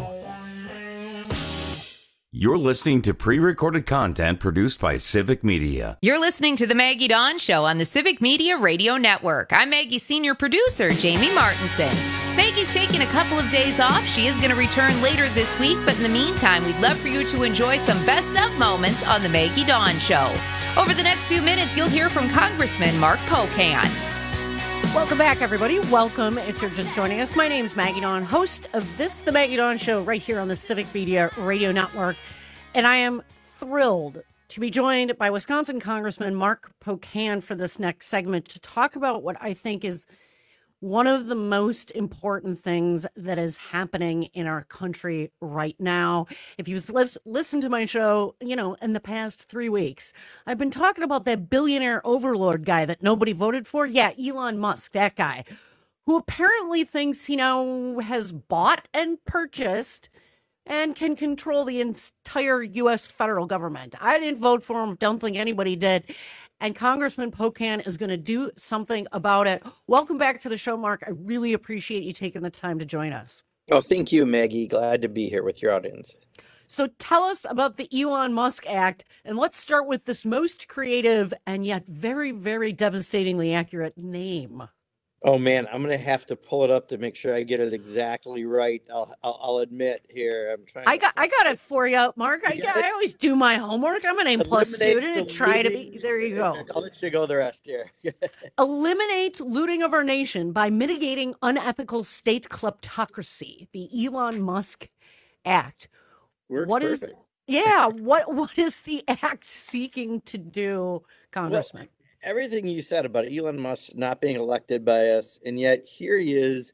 You're listening to pre-recorded content produced by Civic Media. You're listening to The Maggie Dawn Show on the Civic Media Radio Network. I'm Maggie's senior producer, Jamie Martinson. Maggie's taking a couple of days off. She is going to return later this week, but in the meantime, we'd love for you to enjoy some best of moments on The Maggie Dawn Show. Over the next few minutes, you'll hear from Congressman Mark Pocan. Welcome back, everybody. Welcome if you're just joining us. My name's Maggie Dawn, host of this, The Maggie Dawn Show, right here on the Civic Media Radio Network. And I am thrilled to be joined by Wisconsin Congressman Mark Pocan for this next segment to talk about what I think is one of the most important things that is happening in our country right now. If you've listened to my show, you know, in the past three weeks, I've been talking about that billionaire overlord guy that nobody voted for. Yeah, Elon Musk, that guy, who apparently thinks he now has bought and purchased and can control the entire U S federal government. I didn't vote for him. Don't think anybody did. And Congressman Pocan is going to do something about it. Welcome back to the show, Mark. I really appreciate you taking the time to join us. Oh, thank you, Maggie. Glad to be here with your audience. So tell us about the Elon Musk Act, and let's start with this most creative and yet very, very devastatingly accurate name. Oh, man, I'm going to have to pull it up to make sure I get it exactly right. I'll I'll, I'll admit here. I'm trying. I got I got it for you, Mark. I, I always do my homework. I'm an A plus student and try to be. There you go. I'll let you go the rest here. Eliminate looting of our nation by mitigating unethical state kleptocracy. The Elon Musk Act. Works what is? perfect. Yeah. What what is the act seeking to do, Congressman? Well, everything you said about Elon Musk not being elected by us, and yet here he is,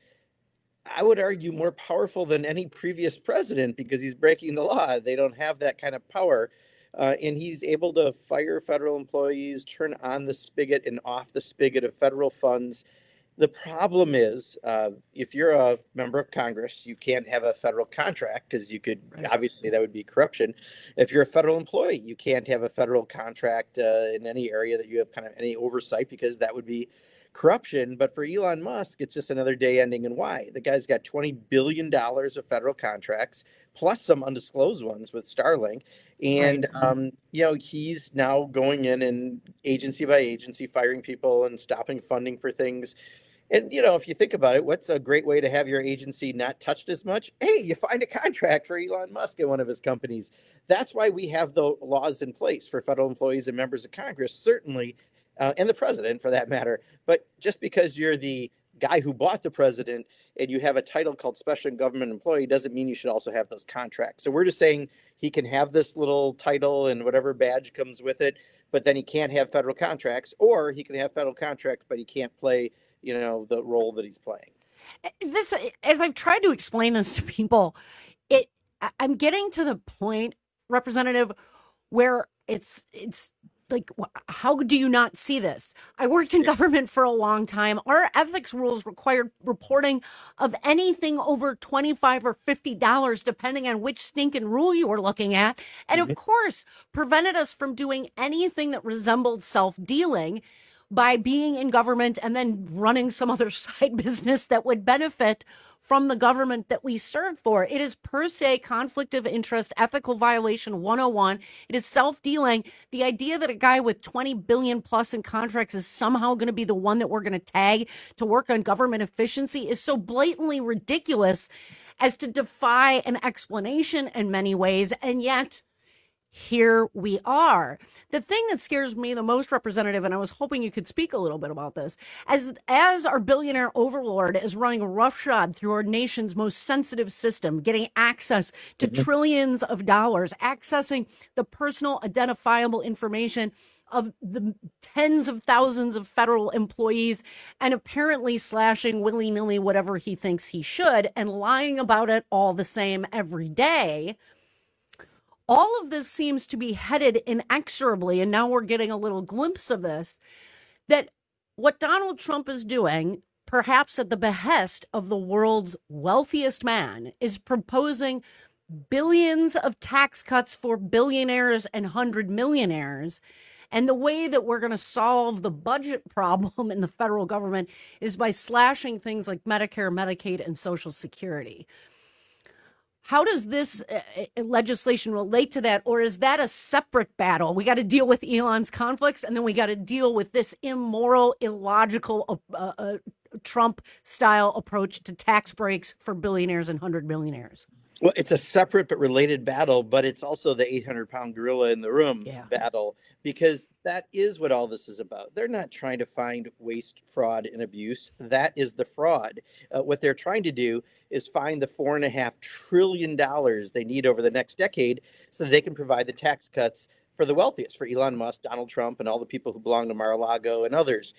I would argue, more powerful than any previous president because he's breaking the law. They don't have that kind of power. Uh, and he's able to fire federal employees, turn on the spigot and off the spigot of federal funds. The problem is, uh, if you're a member of Congress, you can't have a federal contract because you could, right. Obviously, that would be corruption. If you're a federal employee, you can't have a federal contract uh, in any area that you have kind of any oversight because that would be corruption. But for Elon Musk, it's just another day ending in Y. The guy's got twenty billion dollars of federal contracts, plus some undisclosed ones with Starlink. And, right. um, you know, he's now going in and agency by agency, firing people and stopping funding for things. And, you know, if you think about it, what's a great way to have your agency not touched as much? Hey, you find a contract for Elon Musk at one of his companies. That's why we have the laws in place for federal employees and members of Congress, certainly, uh, and the president for that matter. But just because you're the guy who bought the president and you have a title called special government employee doesn't mean you should also have those contracts. So we're just saying he can have this little title and whatever badge comes with it, but then he can't have federal contracts, or he can have federal contracts, but he can't play, you know, the role that he's playing. This, as I've tried to explain this to people, it I'm getting to the point, Representative, where it's it's like, how do you not see this? I worked in government for a long time. Our ethics rules required reporting of anything over twenty-five dollars or fifty dollars, depending on which stinking rule you were looking at. And of course, prevented us from doing anything that resembled self-dealing by being in government and then running some other side business that would benefit from the government that we served for. It is per se conflict of interest, ethical violation one oh one. It is self-dealing. The idea that a guy with twenty billion plus in contracts is somehow going to be the one that we're going to tag to work on government efficiency is so blatantly ridiculous as to defy an explanation in many ways. And yet, here we are. The thing that scares me the most, Representative, and I was hoping you could speak a little bit about this, as as our billionaire overlord is running roughshod through our nation's most sensitive system, getting access to mm-hmm. trillions of dollars, accessing the personal identifiable information of the tens of thousands of federal employees, and apparently slashing willy-nilly whatever he thinks he should and lying about it all the same every day. All of this seems to be headed inexorably, and now we're getting a little glimpse of this, that what Donald Trump is doing perhaps at the behest of the world's wealthiest man, is proposing billions of tax cuts for billionaires and hundred millionaires. And the way that we're going to solve the budget problem in the federal government is by slashing things like Medicare, Medicaid, and Social Security. How does this uh, legislation relate to that? Or is that a separate battle? We got to deal with Elon's conflicts, and then we got to deal with this immoral, illogical uh, uh, Trump-style approach to tax breaks for billionaires and hundred millionaires. Well, it's a separate but related battle, but it's also the eight hundred pound gorilla in the room yeah. battle, because that is what all this is about. They're not trying to find waste, fraud, and abuse. That is the fraud. Uh, what they're trying to do is find the four and a half trillion dollars they need over the next decade so that they can provide the tax cuts for the wealthiest, for Elon Musk, Donald Trump, and all the people who belong to Mar-a-Lago and others.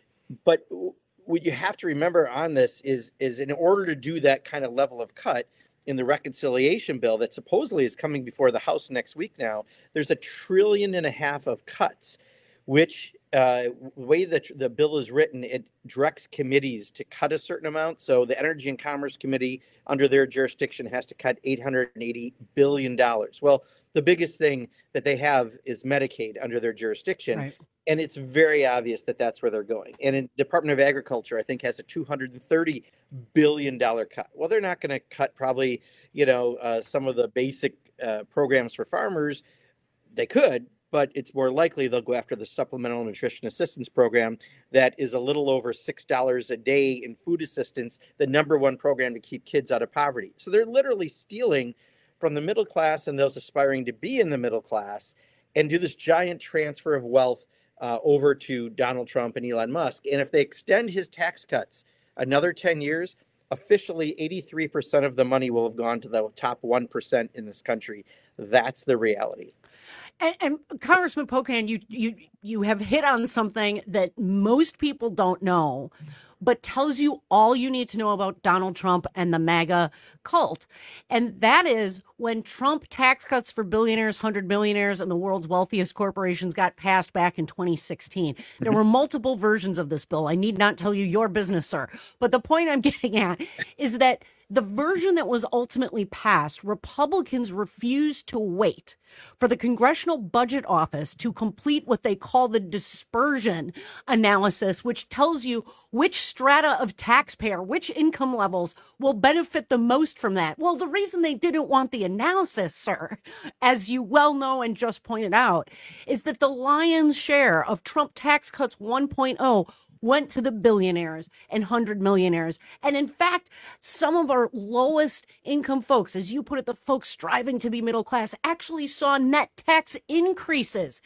But what you have to remember on this is, is in order to do that kind of level of cut, in the reconciliation bill that supposedly is coming before the House next week now, there's a trillion and a half of cuts, which uh, the way that the bill is written, it directs committees to cut a certain amount. So the Energy and Commerce Committee, under their jurisdiction, has to cut eight hundred eighty billion dollars. Well, the biggest thing that they have is Medicaid under their jurisdiction. Right. And it's very obvious that that's where they're going. And in Department of Agriculture, I think, has a two hundred thirty billion dollars cut. Well, they're not going to cut probably, you know, uh, some of the basic uh, programs for farmers. They could, but it's more likely they'll go after the Supplemental Nutrition Assistance Program that is a little over six dollars a day in food assistance, the number one program to keep kids out of poverty. So they're literally stealing from the middle class and those aspiring to be in the middle class and do this giant transfer of wealth Uh, over to Donald Trump and Elon Musk. And if they extend his tax cuts another ten years, officially eighty-three percent of the money will have gone to the top one percent in this country. That's the reality. And, and Congressman Pocan, you, you, you have hit on something that most people don't know, but tells you all you need to know about Donald Trump and the MAGA cult. And that is when Trump tax cuts for billionaires, hundred millionaires, and the world's wealthiest corporations got passed back in twenty sixteen. There were multiple versions of this bill. I need not tell you your business, sir. But the point I'm getting at is that the version that was ultimately passed, Republicans refused to wait for the Congressional Budget Office to complete what they call the dispersion analysis, which tells you which strata of taxpayer, which income levels will benefit the most from that. Well, the reason they didn't want the analysis, sir, as you well know and just pointed out, is that the lion's share of Trump tax cuts one point oh went to the billionaires and hundred millionaires. And in fact, some of our lowest income folks, as you put it, the folks striving to be middle class, actually saw net tax increases.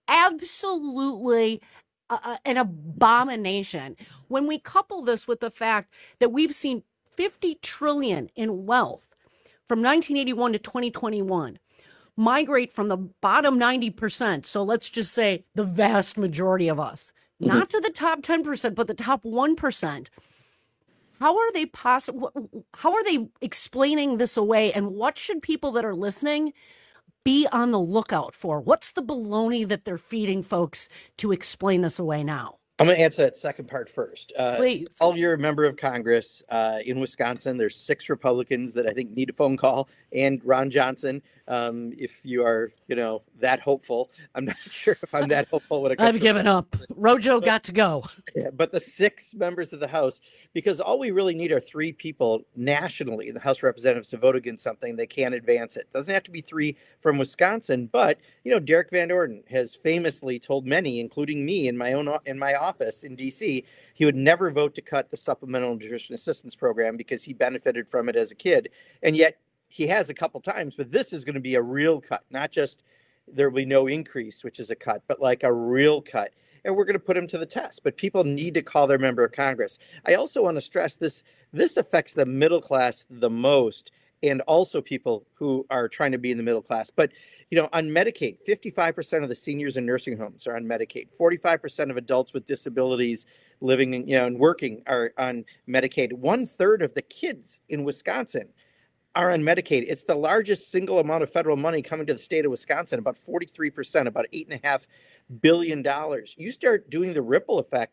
Absolutely uh, an abomination. When we couple this with the fact that we've seen fifty trillion in wealth from nineteen eighty-one to twenty twenty-one, migrate from the bottom ninety percent. So let's just say the vast majority of us, mm-hmm. not to the top ten percent, but the top one percent. How are they possible? How are they explaining this away? And what should people that are listening be on the lookout for? What's the baloney that they're feeding folks to explain this away now? I'm going to answer that second part first. Uh, Please. All of you're a member of Congress uh, in Wisconsin. There's six Republicans that I think need a phone call, and Ron Johnson. Um, if you are, you know, that hopeful, I'm not sure if I'm that hopeful when it comes I've given up. Rojo got to go. Yeah, but the six members of the House, because all we really need are three people nationally in the House of Representatives to vote against something. They can't advance it. It doesn't have to be three from Wisconsin, but you know, Derek Van Orden has famously told many, including me, in my own in my office in D C, he would never vote to cut the Supplemental Nutrition Assistance Program because he benefited from it as a kid, and yet he has a couple times. But this is going to be a real cut, not just there will be no increase, which is a cut, but like a real cut. And we're going to put him to the test. But people need to call their member of Congress. I also want to stress this. This affects the middle class the most, and also people who are trying to be in the middle class. But, you know, on Medicaid, fifty-five percent of the seniors in nursing homes are on Medicaid. forty-five percent of adults with disabilities living, in, you know, and working are on Medicaid. One third of the kids in Wisconsin are on Medicaid. It's the largest single amount of federal money coming to the state of Wisconsin, about forty-three percent, about eight and a half billion dollars. You start doing the ripple effects,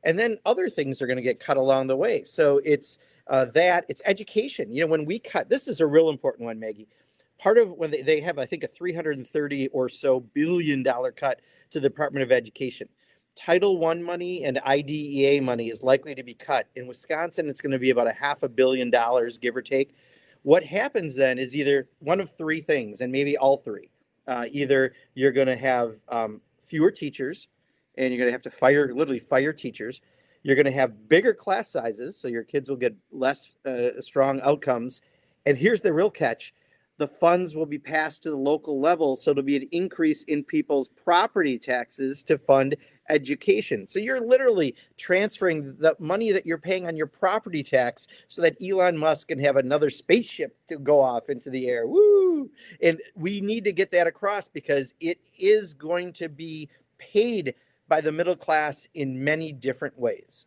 And then other things are going to get cut along the way. So it's uh, that, it's education. You know, when we cut, this is a real important one, Maggie. Part of when they, they have, I think, a three hundred thirty or so billion dollar cut to the Department of Education. Title one money and I D E A money is likely to be cut. In Wisconsin, it's going to be about a half a billion dollars, give or take. What happens then is either one of three things, and maybe all three. Uh, either you're going to have um, fewer teachers, and you're going to have to fire, literally fire teachers. You're going to have bigger class sizes, so your kids will get less uh, strong outcomes. And here's the real catch. The funds will be passed to the local level, so it'll be an increase in people's property taxes to fund education. So you're literally transferring the money that you're paying on your property tax so that Elon Musk can have another spaceship to go off into the air. Woo! And we need to get that across because it is going to be paid by the middle class in many different ways.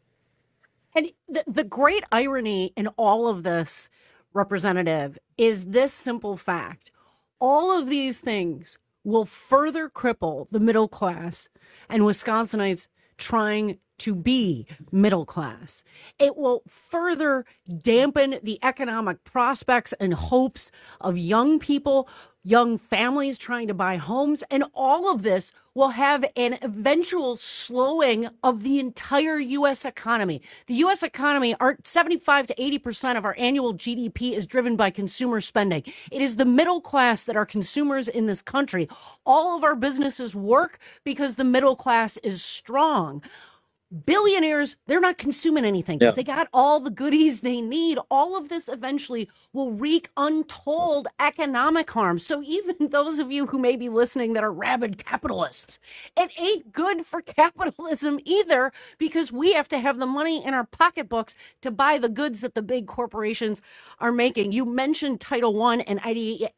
And the, the great irony in all of this, Representative, is this simple fact. All of these things will further cripple the middle class and Wisconsinites trying to be middle class. It will further dampen the economic prospects and hopes of young people, young families trying to buy homes, and all of this will have an eventual slowing of the entire U S economy. The U S economy, our seventy-five to eighty percent of our annual G D P is driven by consumer spending. It is the middle class that are consumers in this country. All of our businesses work because the middle class is strong. Billionaires, they're not consuming anything because Yeah. they got all the goodies they need. All of this eventually will wreak untold economic harm. So even those of you who may be listening that are rabid capitalists, it ain't good for capitalism either because we have to have the money in our pocketbooks to buy the goods that the big corporations are making. You mentioned Title one and I D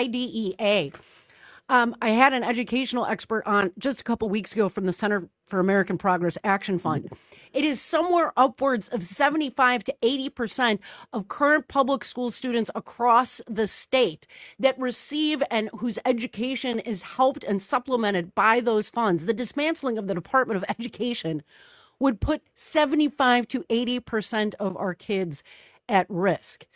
E A. Um, I had an educational expert on just a couple weeks ago from the Center for American Progress Action Fund. It is somewhere upwards of seventy-five to eighty percent of current public school students across the state that receive and whose education is helped and supplemented by those funds. The dismantling of the Department of Education would put seventy-five to eighty percent of our kids at risk.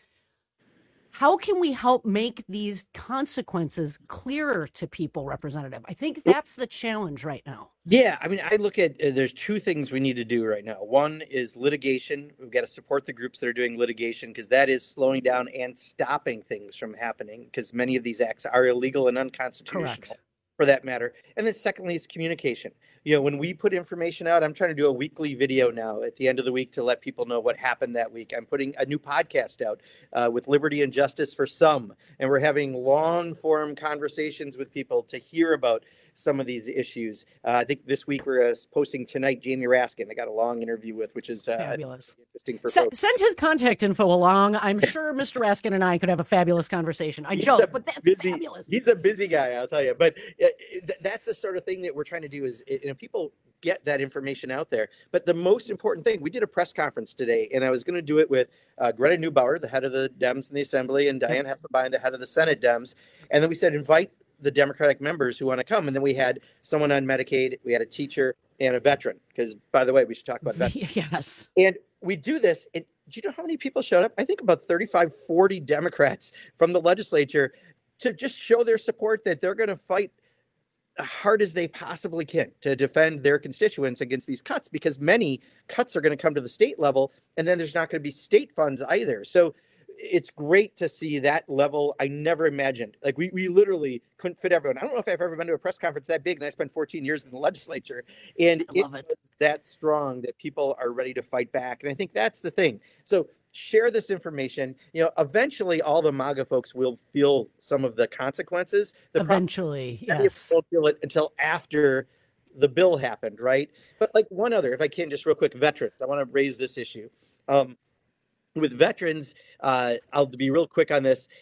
How can we help make these consequences clearer to people, Representative? I think that's the challenge right now. Yeah, I mean, I look at uh, there's two things we need to do right now. One is litigation. We've got to support the groups that are doing litigation because that is slowing down and stopping things from happening because many of these acts are illegal and unconstitutional. Correct. For that matter. And then secondly is communication. You know, when we put information out, I'm trying to do a weekly video now at the end of the week to let people know what happened that week. I'm putting a new podcast out uh, with Liberty and Justice for Some, and we're having long form conversations with people to hear about some of these issues. Uh, I think this week we're uh, posting tonight Jamie Raskin. I got a long interview with, which is uh, Fabulous. interesting for S- folks. send his contact info along. I'm sure Mister Raskin and I could have a fabulous conversation. I He's joke, a but that's busy, fabulous. He's a busy guy, I'll tell you. But uh, th- that's the sort of thing that we're trying to do is, you know, people get that information out there. But the most important thing, we did a press conference today, and I was going to do it with uh, Greta Neubauer, the head of the Dems in the Assembly, and Diane Hasselbein, the head of the Senate Dems. And then we said, invite the Democratic members who want to come. And then we had someone on Medicaid, we had a teacher and a veteran, because by the way, we should talk about veterans. Yes. And we do this. And do you know how many people showed up? I think about thirty-five, forty Democrats from the legislature to just show their support that they're going to fight as hard as they possibly can to defend their constituents against these cuts, because many cuts are going to come to the state level, and then there's not going to be state funds either. So it's great to see that level. I never imagined, like we, we literally couldn't fit everyone. I don't know if I've ever been to a press conference that big, and I spent fourteen years in the legislature, and I love it it. was that strong that people are ready to fight back. And I think that's the thing. So share this information. You know, eventually all the MAGA folks will feel some of the consequences. The problem- Eventually, many of yes. them won't feel it until after the bill happened, right? But like one other, if I can, just real quick, veterans. I want to raise this issue. Um, with veterans, uh, I'll be real quick on this.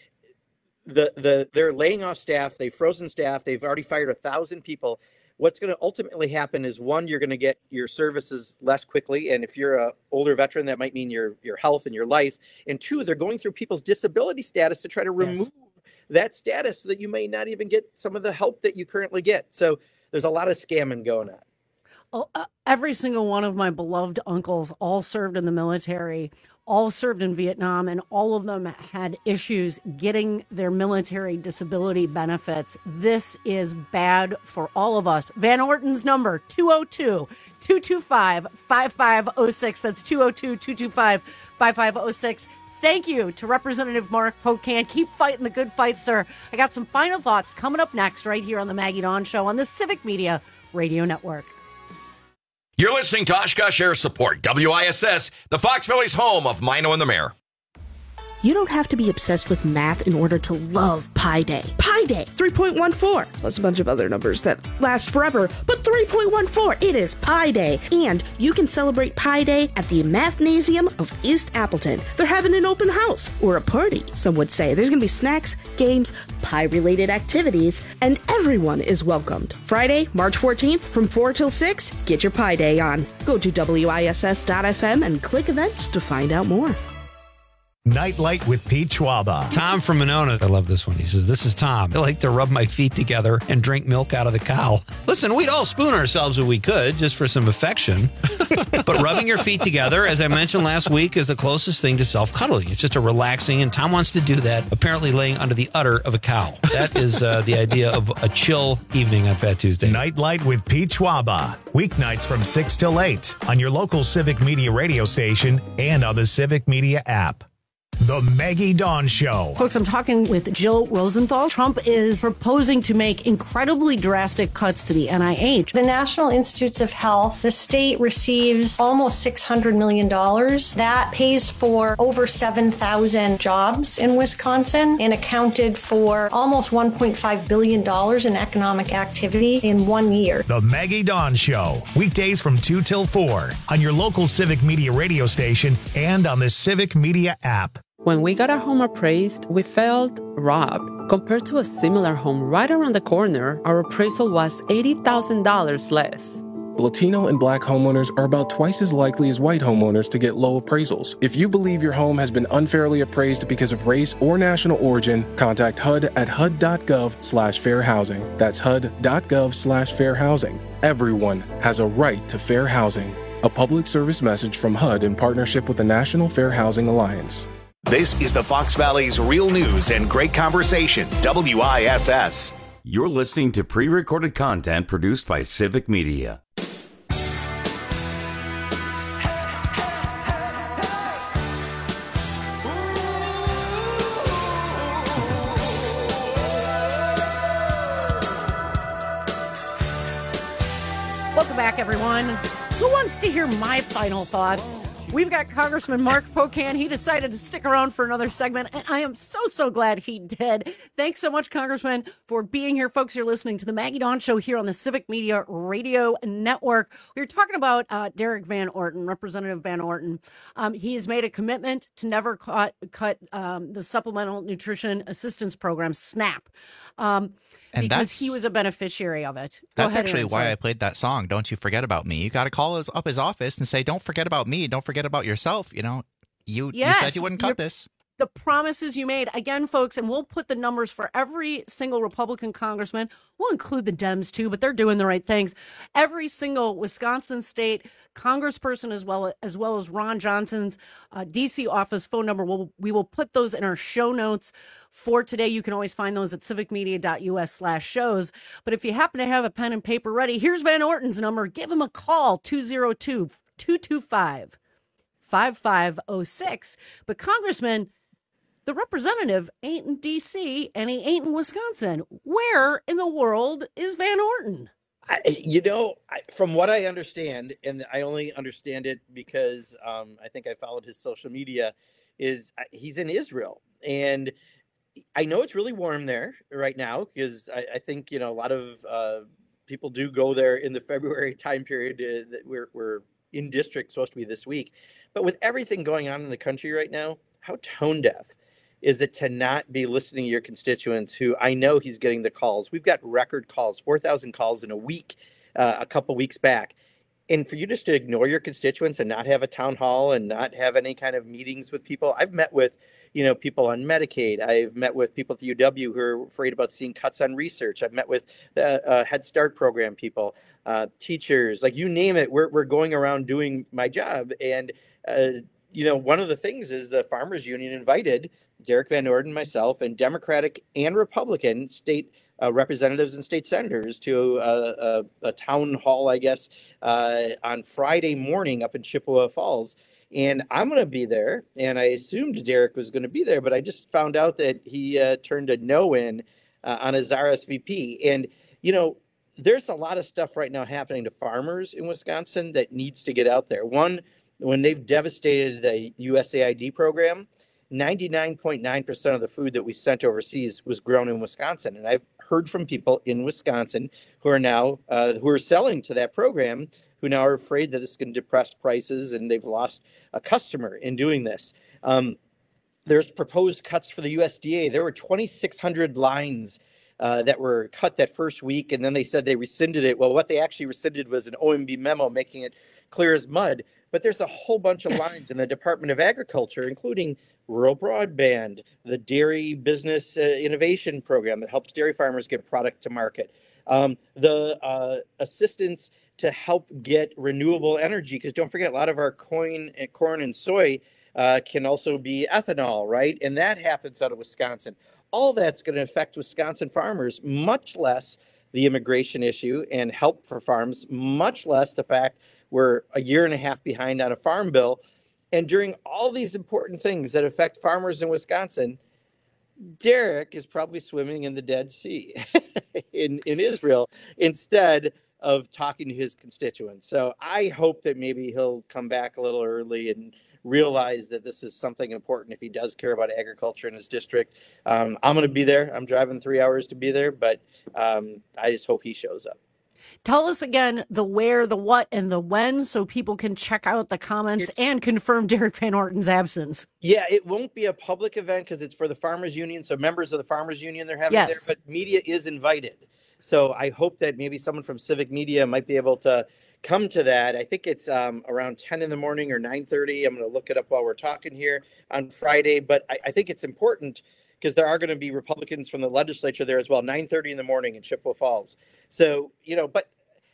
The the they're laying off staff. They've frozen staff. They've already fired a thousand people. What's going to ultimately happen is, one, you're going to get your services less quickly, and if you're a older veteran, that might mean your your health and your life. And two, they're going through people's disability status to try to remove Yes. that status so that you may not even get some of the help that you currently get. So there's a lot of scamming going on. Oh, uh, every single one of my beloved uncles all served in the military, all served in Vietnam, and all of them had issues getting their military disability benefits. This is bad for all of us. Van Orton's number, two oh two, two two five, five five oh six. That's two oh two, two two five, five five oh six. Thank you to Representative Mark Pocan. Keep fighting the good fight, sir. I got some final thoughts coming up next right here on the Maggie Dawn Show on the Civic Media Radio Network. You're listening to Oshkosh Air Support, W I S S, the Fox Valley's home of Mino and the Mayor. You don't have to be obsessed with math in order to love Pi Day. Pi Day, three point one four, plus a bunch of other numbers that last forever, but three point one four, it is Pi Day. And you can celebrate Pi Day at the Mathnasium of East Appleton. They're having an open house, or a party, some would say. There's going to be snacks, games, pie-related activities, and everyone is welcomed. Friday, March fourteenth, from four till six, get your Pi Day on. Go to W I S S dot F M and click events to find out more. Nightlight with Pete Schwaba. Tom from Monona. I love this one. He says, this is Tom. I like to rub my feet together and drink milk out of the cow. Listen, we'd all spoon ourselves if we could, just for some affection. But rubbing your feet together, as I mentioned last week, is the closest thing to self-cuddling. It's just a relaxing, and Tom wants to do that, apparently laying under the udder of a cow. That is uh, the idea of a chill evening on Fat Tuesday. Nightlight with Pete Schwaba. Weeknights from six till eight on your local Civic Media radio station and on the Civic Media app. The Maggie Dawn Show. Folks, I'm talking with Jill Rosenthal. Trump is proposing to make incredibly drastic cuts to the N I H. The National Institutes of Health, the state receives almost six hundred million dollars. That pays for over seven thousand jobs in Wisconsin and accounted for almost one point five billion dollars in economic activity in one year. The Maggie Dawn Show. Weekdays from two till four on your local Civic Media radio station and on the Civic Media app. When we got our home appraised, we felt robbed. Compared to a similar home right around the corner, our appraisal was eighty thousand dollars less. Latino and Black homeowners are about twice as likely as white homeowners to get low appraisals. If you believe your home has been unfairly appraised because of race or national origin, contact H U D at H U D dot gov slash fair housing. That's H U D dot gov slash fair housing. Everyone has a right to fair housing. A public service message from H U D in partnership with the National Fair Housing Alliance. This is the Fox Valley's real news and great conversation, W I S S. You're listening to pre-recorded content produced by Civic Media. Welcome back, everyone. Who wants to hear my final thoughts? We've got Congressman Mark Pocan. He decided to stick around for another segment, and I am so, so glad he did. Thanks so much, Congressman, for being here. Folks, you're listening to the Maggie Dawn Show here on the Civic Media Radio Network. We were talking about uh, Derek Van Orton, Representative Van Orton. Um, he has made a commitment to never cut, cut um, the Supplemental Nutrition Assistance Program, SNAP. Um, And because that's, he was a beneficiary of it. Go that's ahead, actually Aaron, why sorry. I played that song, Don't You Forget About Me. You got to call his, up his office and say, don't forget about me. Don't forget about yourself. You know, you, Yes, you said you wouldn't cut you're- this. The promises you made. Again, folks, and we'll put the numbers for every single Republican congressman. We'll include the Dems, too, but they're doing the right things. Every single Wisconsin state congressperson, as well as, well as Ron Johnson's uh, D C office phone number, we'll, we will put those in our show notes for today. You can always find those at civicmedia.us slash shows. But if you happen to have a pen and paper ready, here's Van Orton's number. Give him a call, two oh two, two two five, five five oh six. But Congressman, the representative ain't in D C and he ain't in Wisconsin. Where in the world is Van Orton? I, you know, I, from what I understand, and I only understand it because um, I think I followed his social media, is uh, he's in Israel. And I know it's really warm there right now because I, I think, you know, a lot of uh, people do go there in the February time period uh, that we're, we're in district supposed to be this week. But with everything going on in the country right now, how tone deaf is it to not be listening to your constituents who I know he's getting the calls. We've got record calls, four thousand calls in a week, uh, a couple weeks back. And for you just to ignore your constituents and not have a town hall and not have any kind of meetings with people. I've met with, you know, people on Medicaid. I've met with people at the U W who are afraid about seeing cuts on research. I've met with the uh, Head Start program people, uh, teachers, like you name it. We're, we're going around doing my job. And, uh, you know, one of the things is the Farmers Union invited Derek Van Orden, myself, and Democratic and Republican state Uh, representatives and state senators to a, a, a town hall, I guess, uh, on Friday morning up in Chippewa Falls. And I'm going to be there. And I assumed Derek was going to be there, but I just found out that he uh, turned a no in uh, on his R S V P. And, you know, there's a lot of stuff right now happening to farmers in Wisconsin that needs to get out there. One, when they've devastated the U S A I D program, ninety-nine point nine percent of the food that we sent overseas was grown in Wisconsin. And I've heard from people in Wisconsin who are now, uh, who are selling to that program, who now are afraid that this is going to depress prices and they've lost a customer in doing this. Um, there's proposed cuts for the U S D A. There were twenty-six hundred lines uh, that were cut that first week, and then they said they rescinded it. Well, what they actually rescinded was an O M B memo making it clear as mud. But there's a whole bunch of lines in the Department of Agriculture, including rural broadband, the dairy business uh, innovation program that helps dairy farmers get product to market, um, the uh, assistance to help get renewable energy, because don't forget, a lot of our corn, corn and soy uh, can also be ethanol, right? And that happens out of Wisconsin. All that's going to affect Wisconsin farmers, much less the immigration issue and help for farms, much less the fact we're a year and a half behind on a farm bill. And during all these important things that affect farmers in Wisconsin, Derek is probably swimming in the Dead Sea in, in Israel instead of talking to his constituents. So I hope that maybe he'll come back a little early and realize that this is something important if he does care about agriculture in his district. Um, I'm going to be there. I'm driving three hours to be there, but um, I just hope he shows up. Tell us again the where, the what, and the when so people can check out the comments it's, and confirm Derek Van Orten's absence. Yeah, it won't be a public event because it's for the Farmers Union. So members of the Farmers Union they're having yes. there, but media is invited. So I hope that maybe someone from Civic Media might be able to come to that. I think it's um, around ten in the morning or nine thirty. I'm going to look it up while we're talking here on Friday. But I, I think it's important because there are going to be Republicans from the legislature there as well, nine thirty in the morning in Chippewa Falls. So, you know, but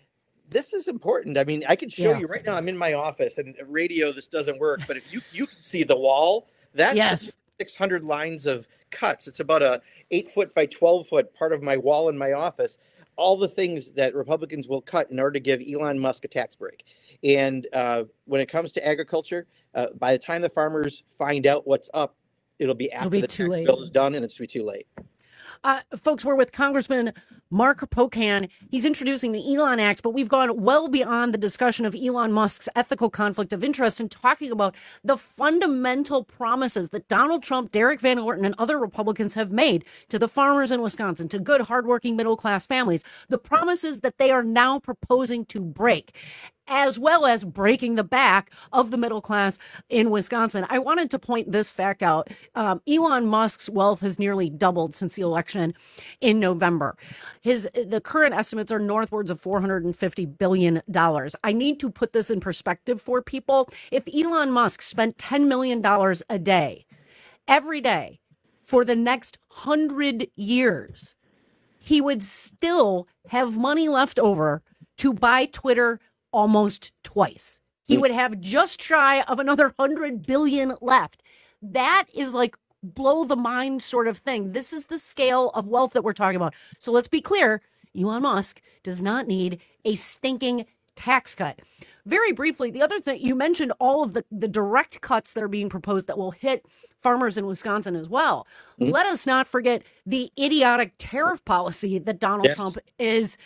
this is important. I mean, I can show yeah. you right now. I'm in my office, and radio, this doesn't work. But if you you can see the wall, that's yes. six hundred lines of cuts. It's about a eight foot by twelve foot part of my wall in my office. All the things that Republicans will cut in order to give Elon Musk a tax break. And uh, when it comes to agriculture, uh, by the time the farmers find out what's up, it'll be after it'll be the too tax late. bill is done, and it's be too late. Uh, folks, we're with Congressman Mark Pocan. He's introducing the Elon Act, but we've gone well beyond the discussion of Elon Musk's ethical conflict of interest and talking about the fundamental promises that Donald Trump, Derek Van Orten, and other Republicans have made to the farmers in Wisconsin, to good, hardworking, middle-class families, the promises that they are now proposing to break, as well as breaking the back of the middle class in Wisconsin. I wanted to point this fact out. Um, Elon Musk's wealth has nearly doubled since the election in November. His the current estimates are northwards of four hundred fifty billion dollars. I need to put this in perspective for people. If Elon Musk spent ten million dollars a day, every day, for the next hundred years, he would still have money left over to buy Twitter almost twice. He would have just shy of another one hundred billion left. That is like blow the mind sort of thing. This is the scale of wealth that we're talking about. So let's be clear, Elon Musk does not need a stinking tax cut. Very briefly, the other thing, you mentioned all of the, the direct cuts that are being proposed that will hit farmers in Wisconsin as well. Mm-hmm. Let us not forget the idiotic tariff policy that Donald yes. Trump is,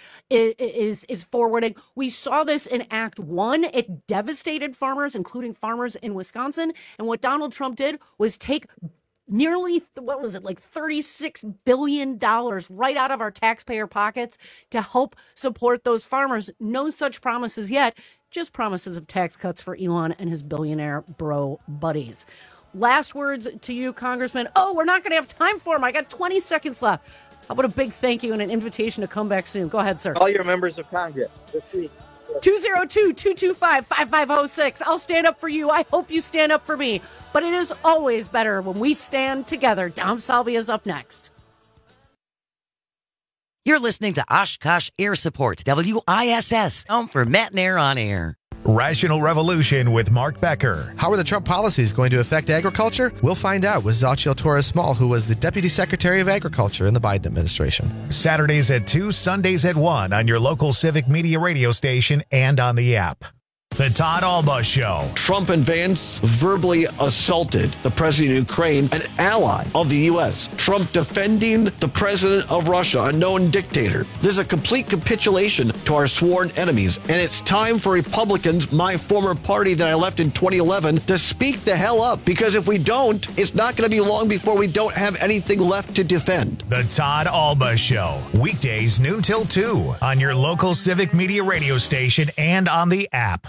is, is forwarding. We saw this in Act One. It devastated farmers, including farmers in Wisconsin. And what Donald Trump did was take nearly, what was it, like thirty-six billion dollars right out of our taxpayer pockets to help support those farmers. No such promises yet. Just promises of tax cuts for Elon and his billionaire bro buddies. Last words to you, Congressman. Oh, we're not going to have time for him. I got twenty seconds left. How about a big thank you and an invitation to come back soon? Go ahead, sir. All your members of Congress this week, two oh two, two two five, five five oh six. I'll stand up for you. I hope you stand up for me. But it is always better when we stand together. Dom Salvia is up next. You're listening to Oshkosh Air Support, W I S S, home for Matt and Air on Air. Rational Revolution with Mark Becker. How are the Trump policies going to affect agriculture? We'll find out with Xochitl Torres-Small, who was the Deputy Secretary of Agriculture in the Biden administration. Saturdays at two, Sundays at one on your local Civic Media radio station and on the app. The Todd Alba Show. Trump and Vance verbally assaulted the president of Ukraine, an ally of the U S. Trump defending the president of Russia, a known dictator. This is a complete capitulation to our sworn enemies. And it's time for Republicans, my former party that I left in twenty eleven, to speak the hell up. Because if we don't, it's not going to be long before we don't have anything left to defend. The Todd Alba Show. Weekdays noon till two on your local Civic Media radio station and on the app.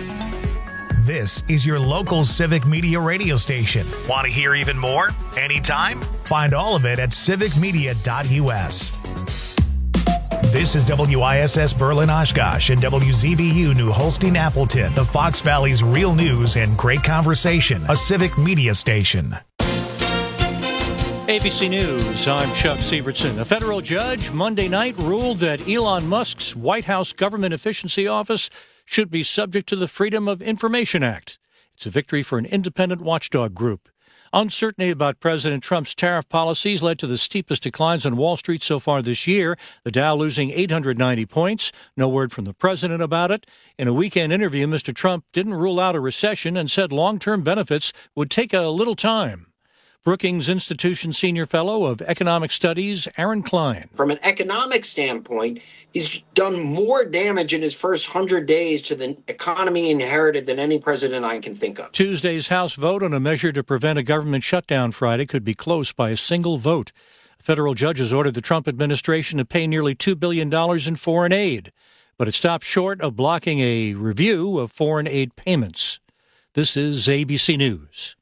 This is your local Civic Media radio station. Want to hear even more? Anytime? Find all of it at civic media dot u s. This is W I S S Berlin Oshkosh and W Z B U New Holstein Appleton, the Fox Valley's real news and great conversation, a Civic Media station. A B C News, I'm Chuck Sievertson. A federal judge Monday night ruled that Elon Musk's White House Government Efficiency Office should be subject to the Freedom of Information Act. It's a victory for an independent watchdog group. Uncertainty about President Trump's tariff policies led to the steepest declines on Wall Street so far this year, the Dow losing eight hundred ninety points. No word from the president about it. In a weekend interview, Mister Trump didn't rule out a recession and said long-term benefits would take a little time. Brookings Institution Senior Fellow of Economic Studies, Aaron Klein. From an economic standpoint, he's done more damage in his first hundred days to the economy inherited than any president I can think of. Tuesday's House vote on a measure to prevent a government shutdown Friday could be close by a single vote. A federal judge has ordered the Trump administration to pay nearly two billion dollars in foreign aid, but it stopped short of blocking a review of foreign aid payments. This is A B C News.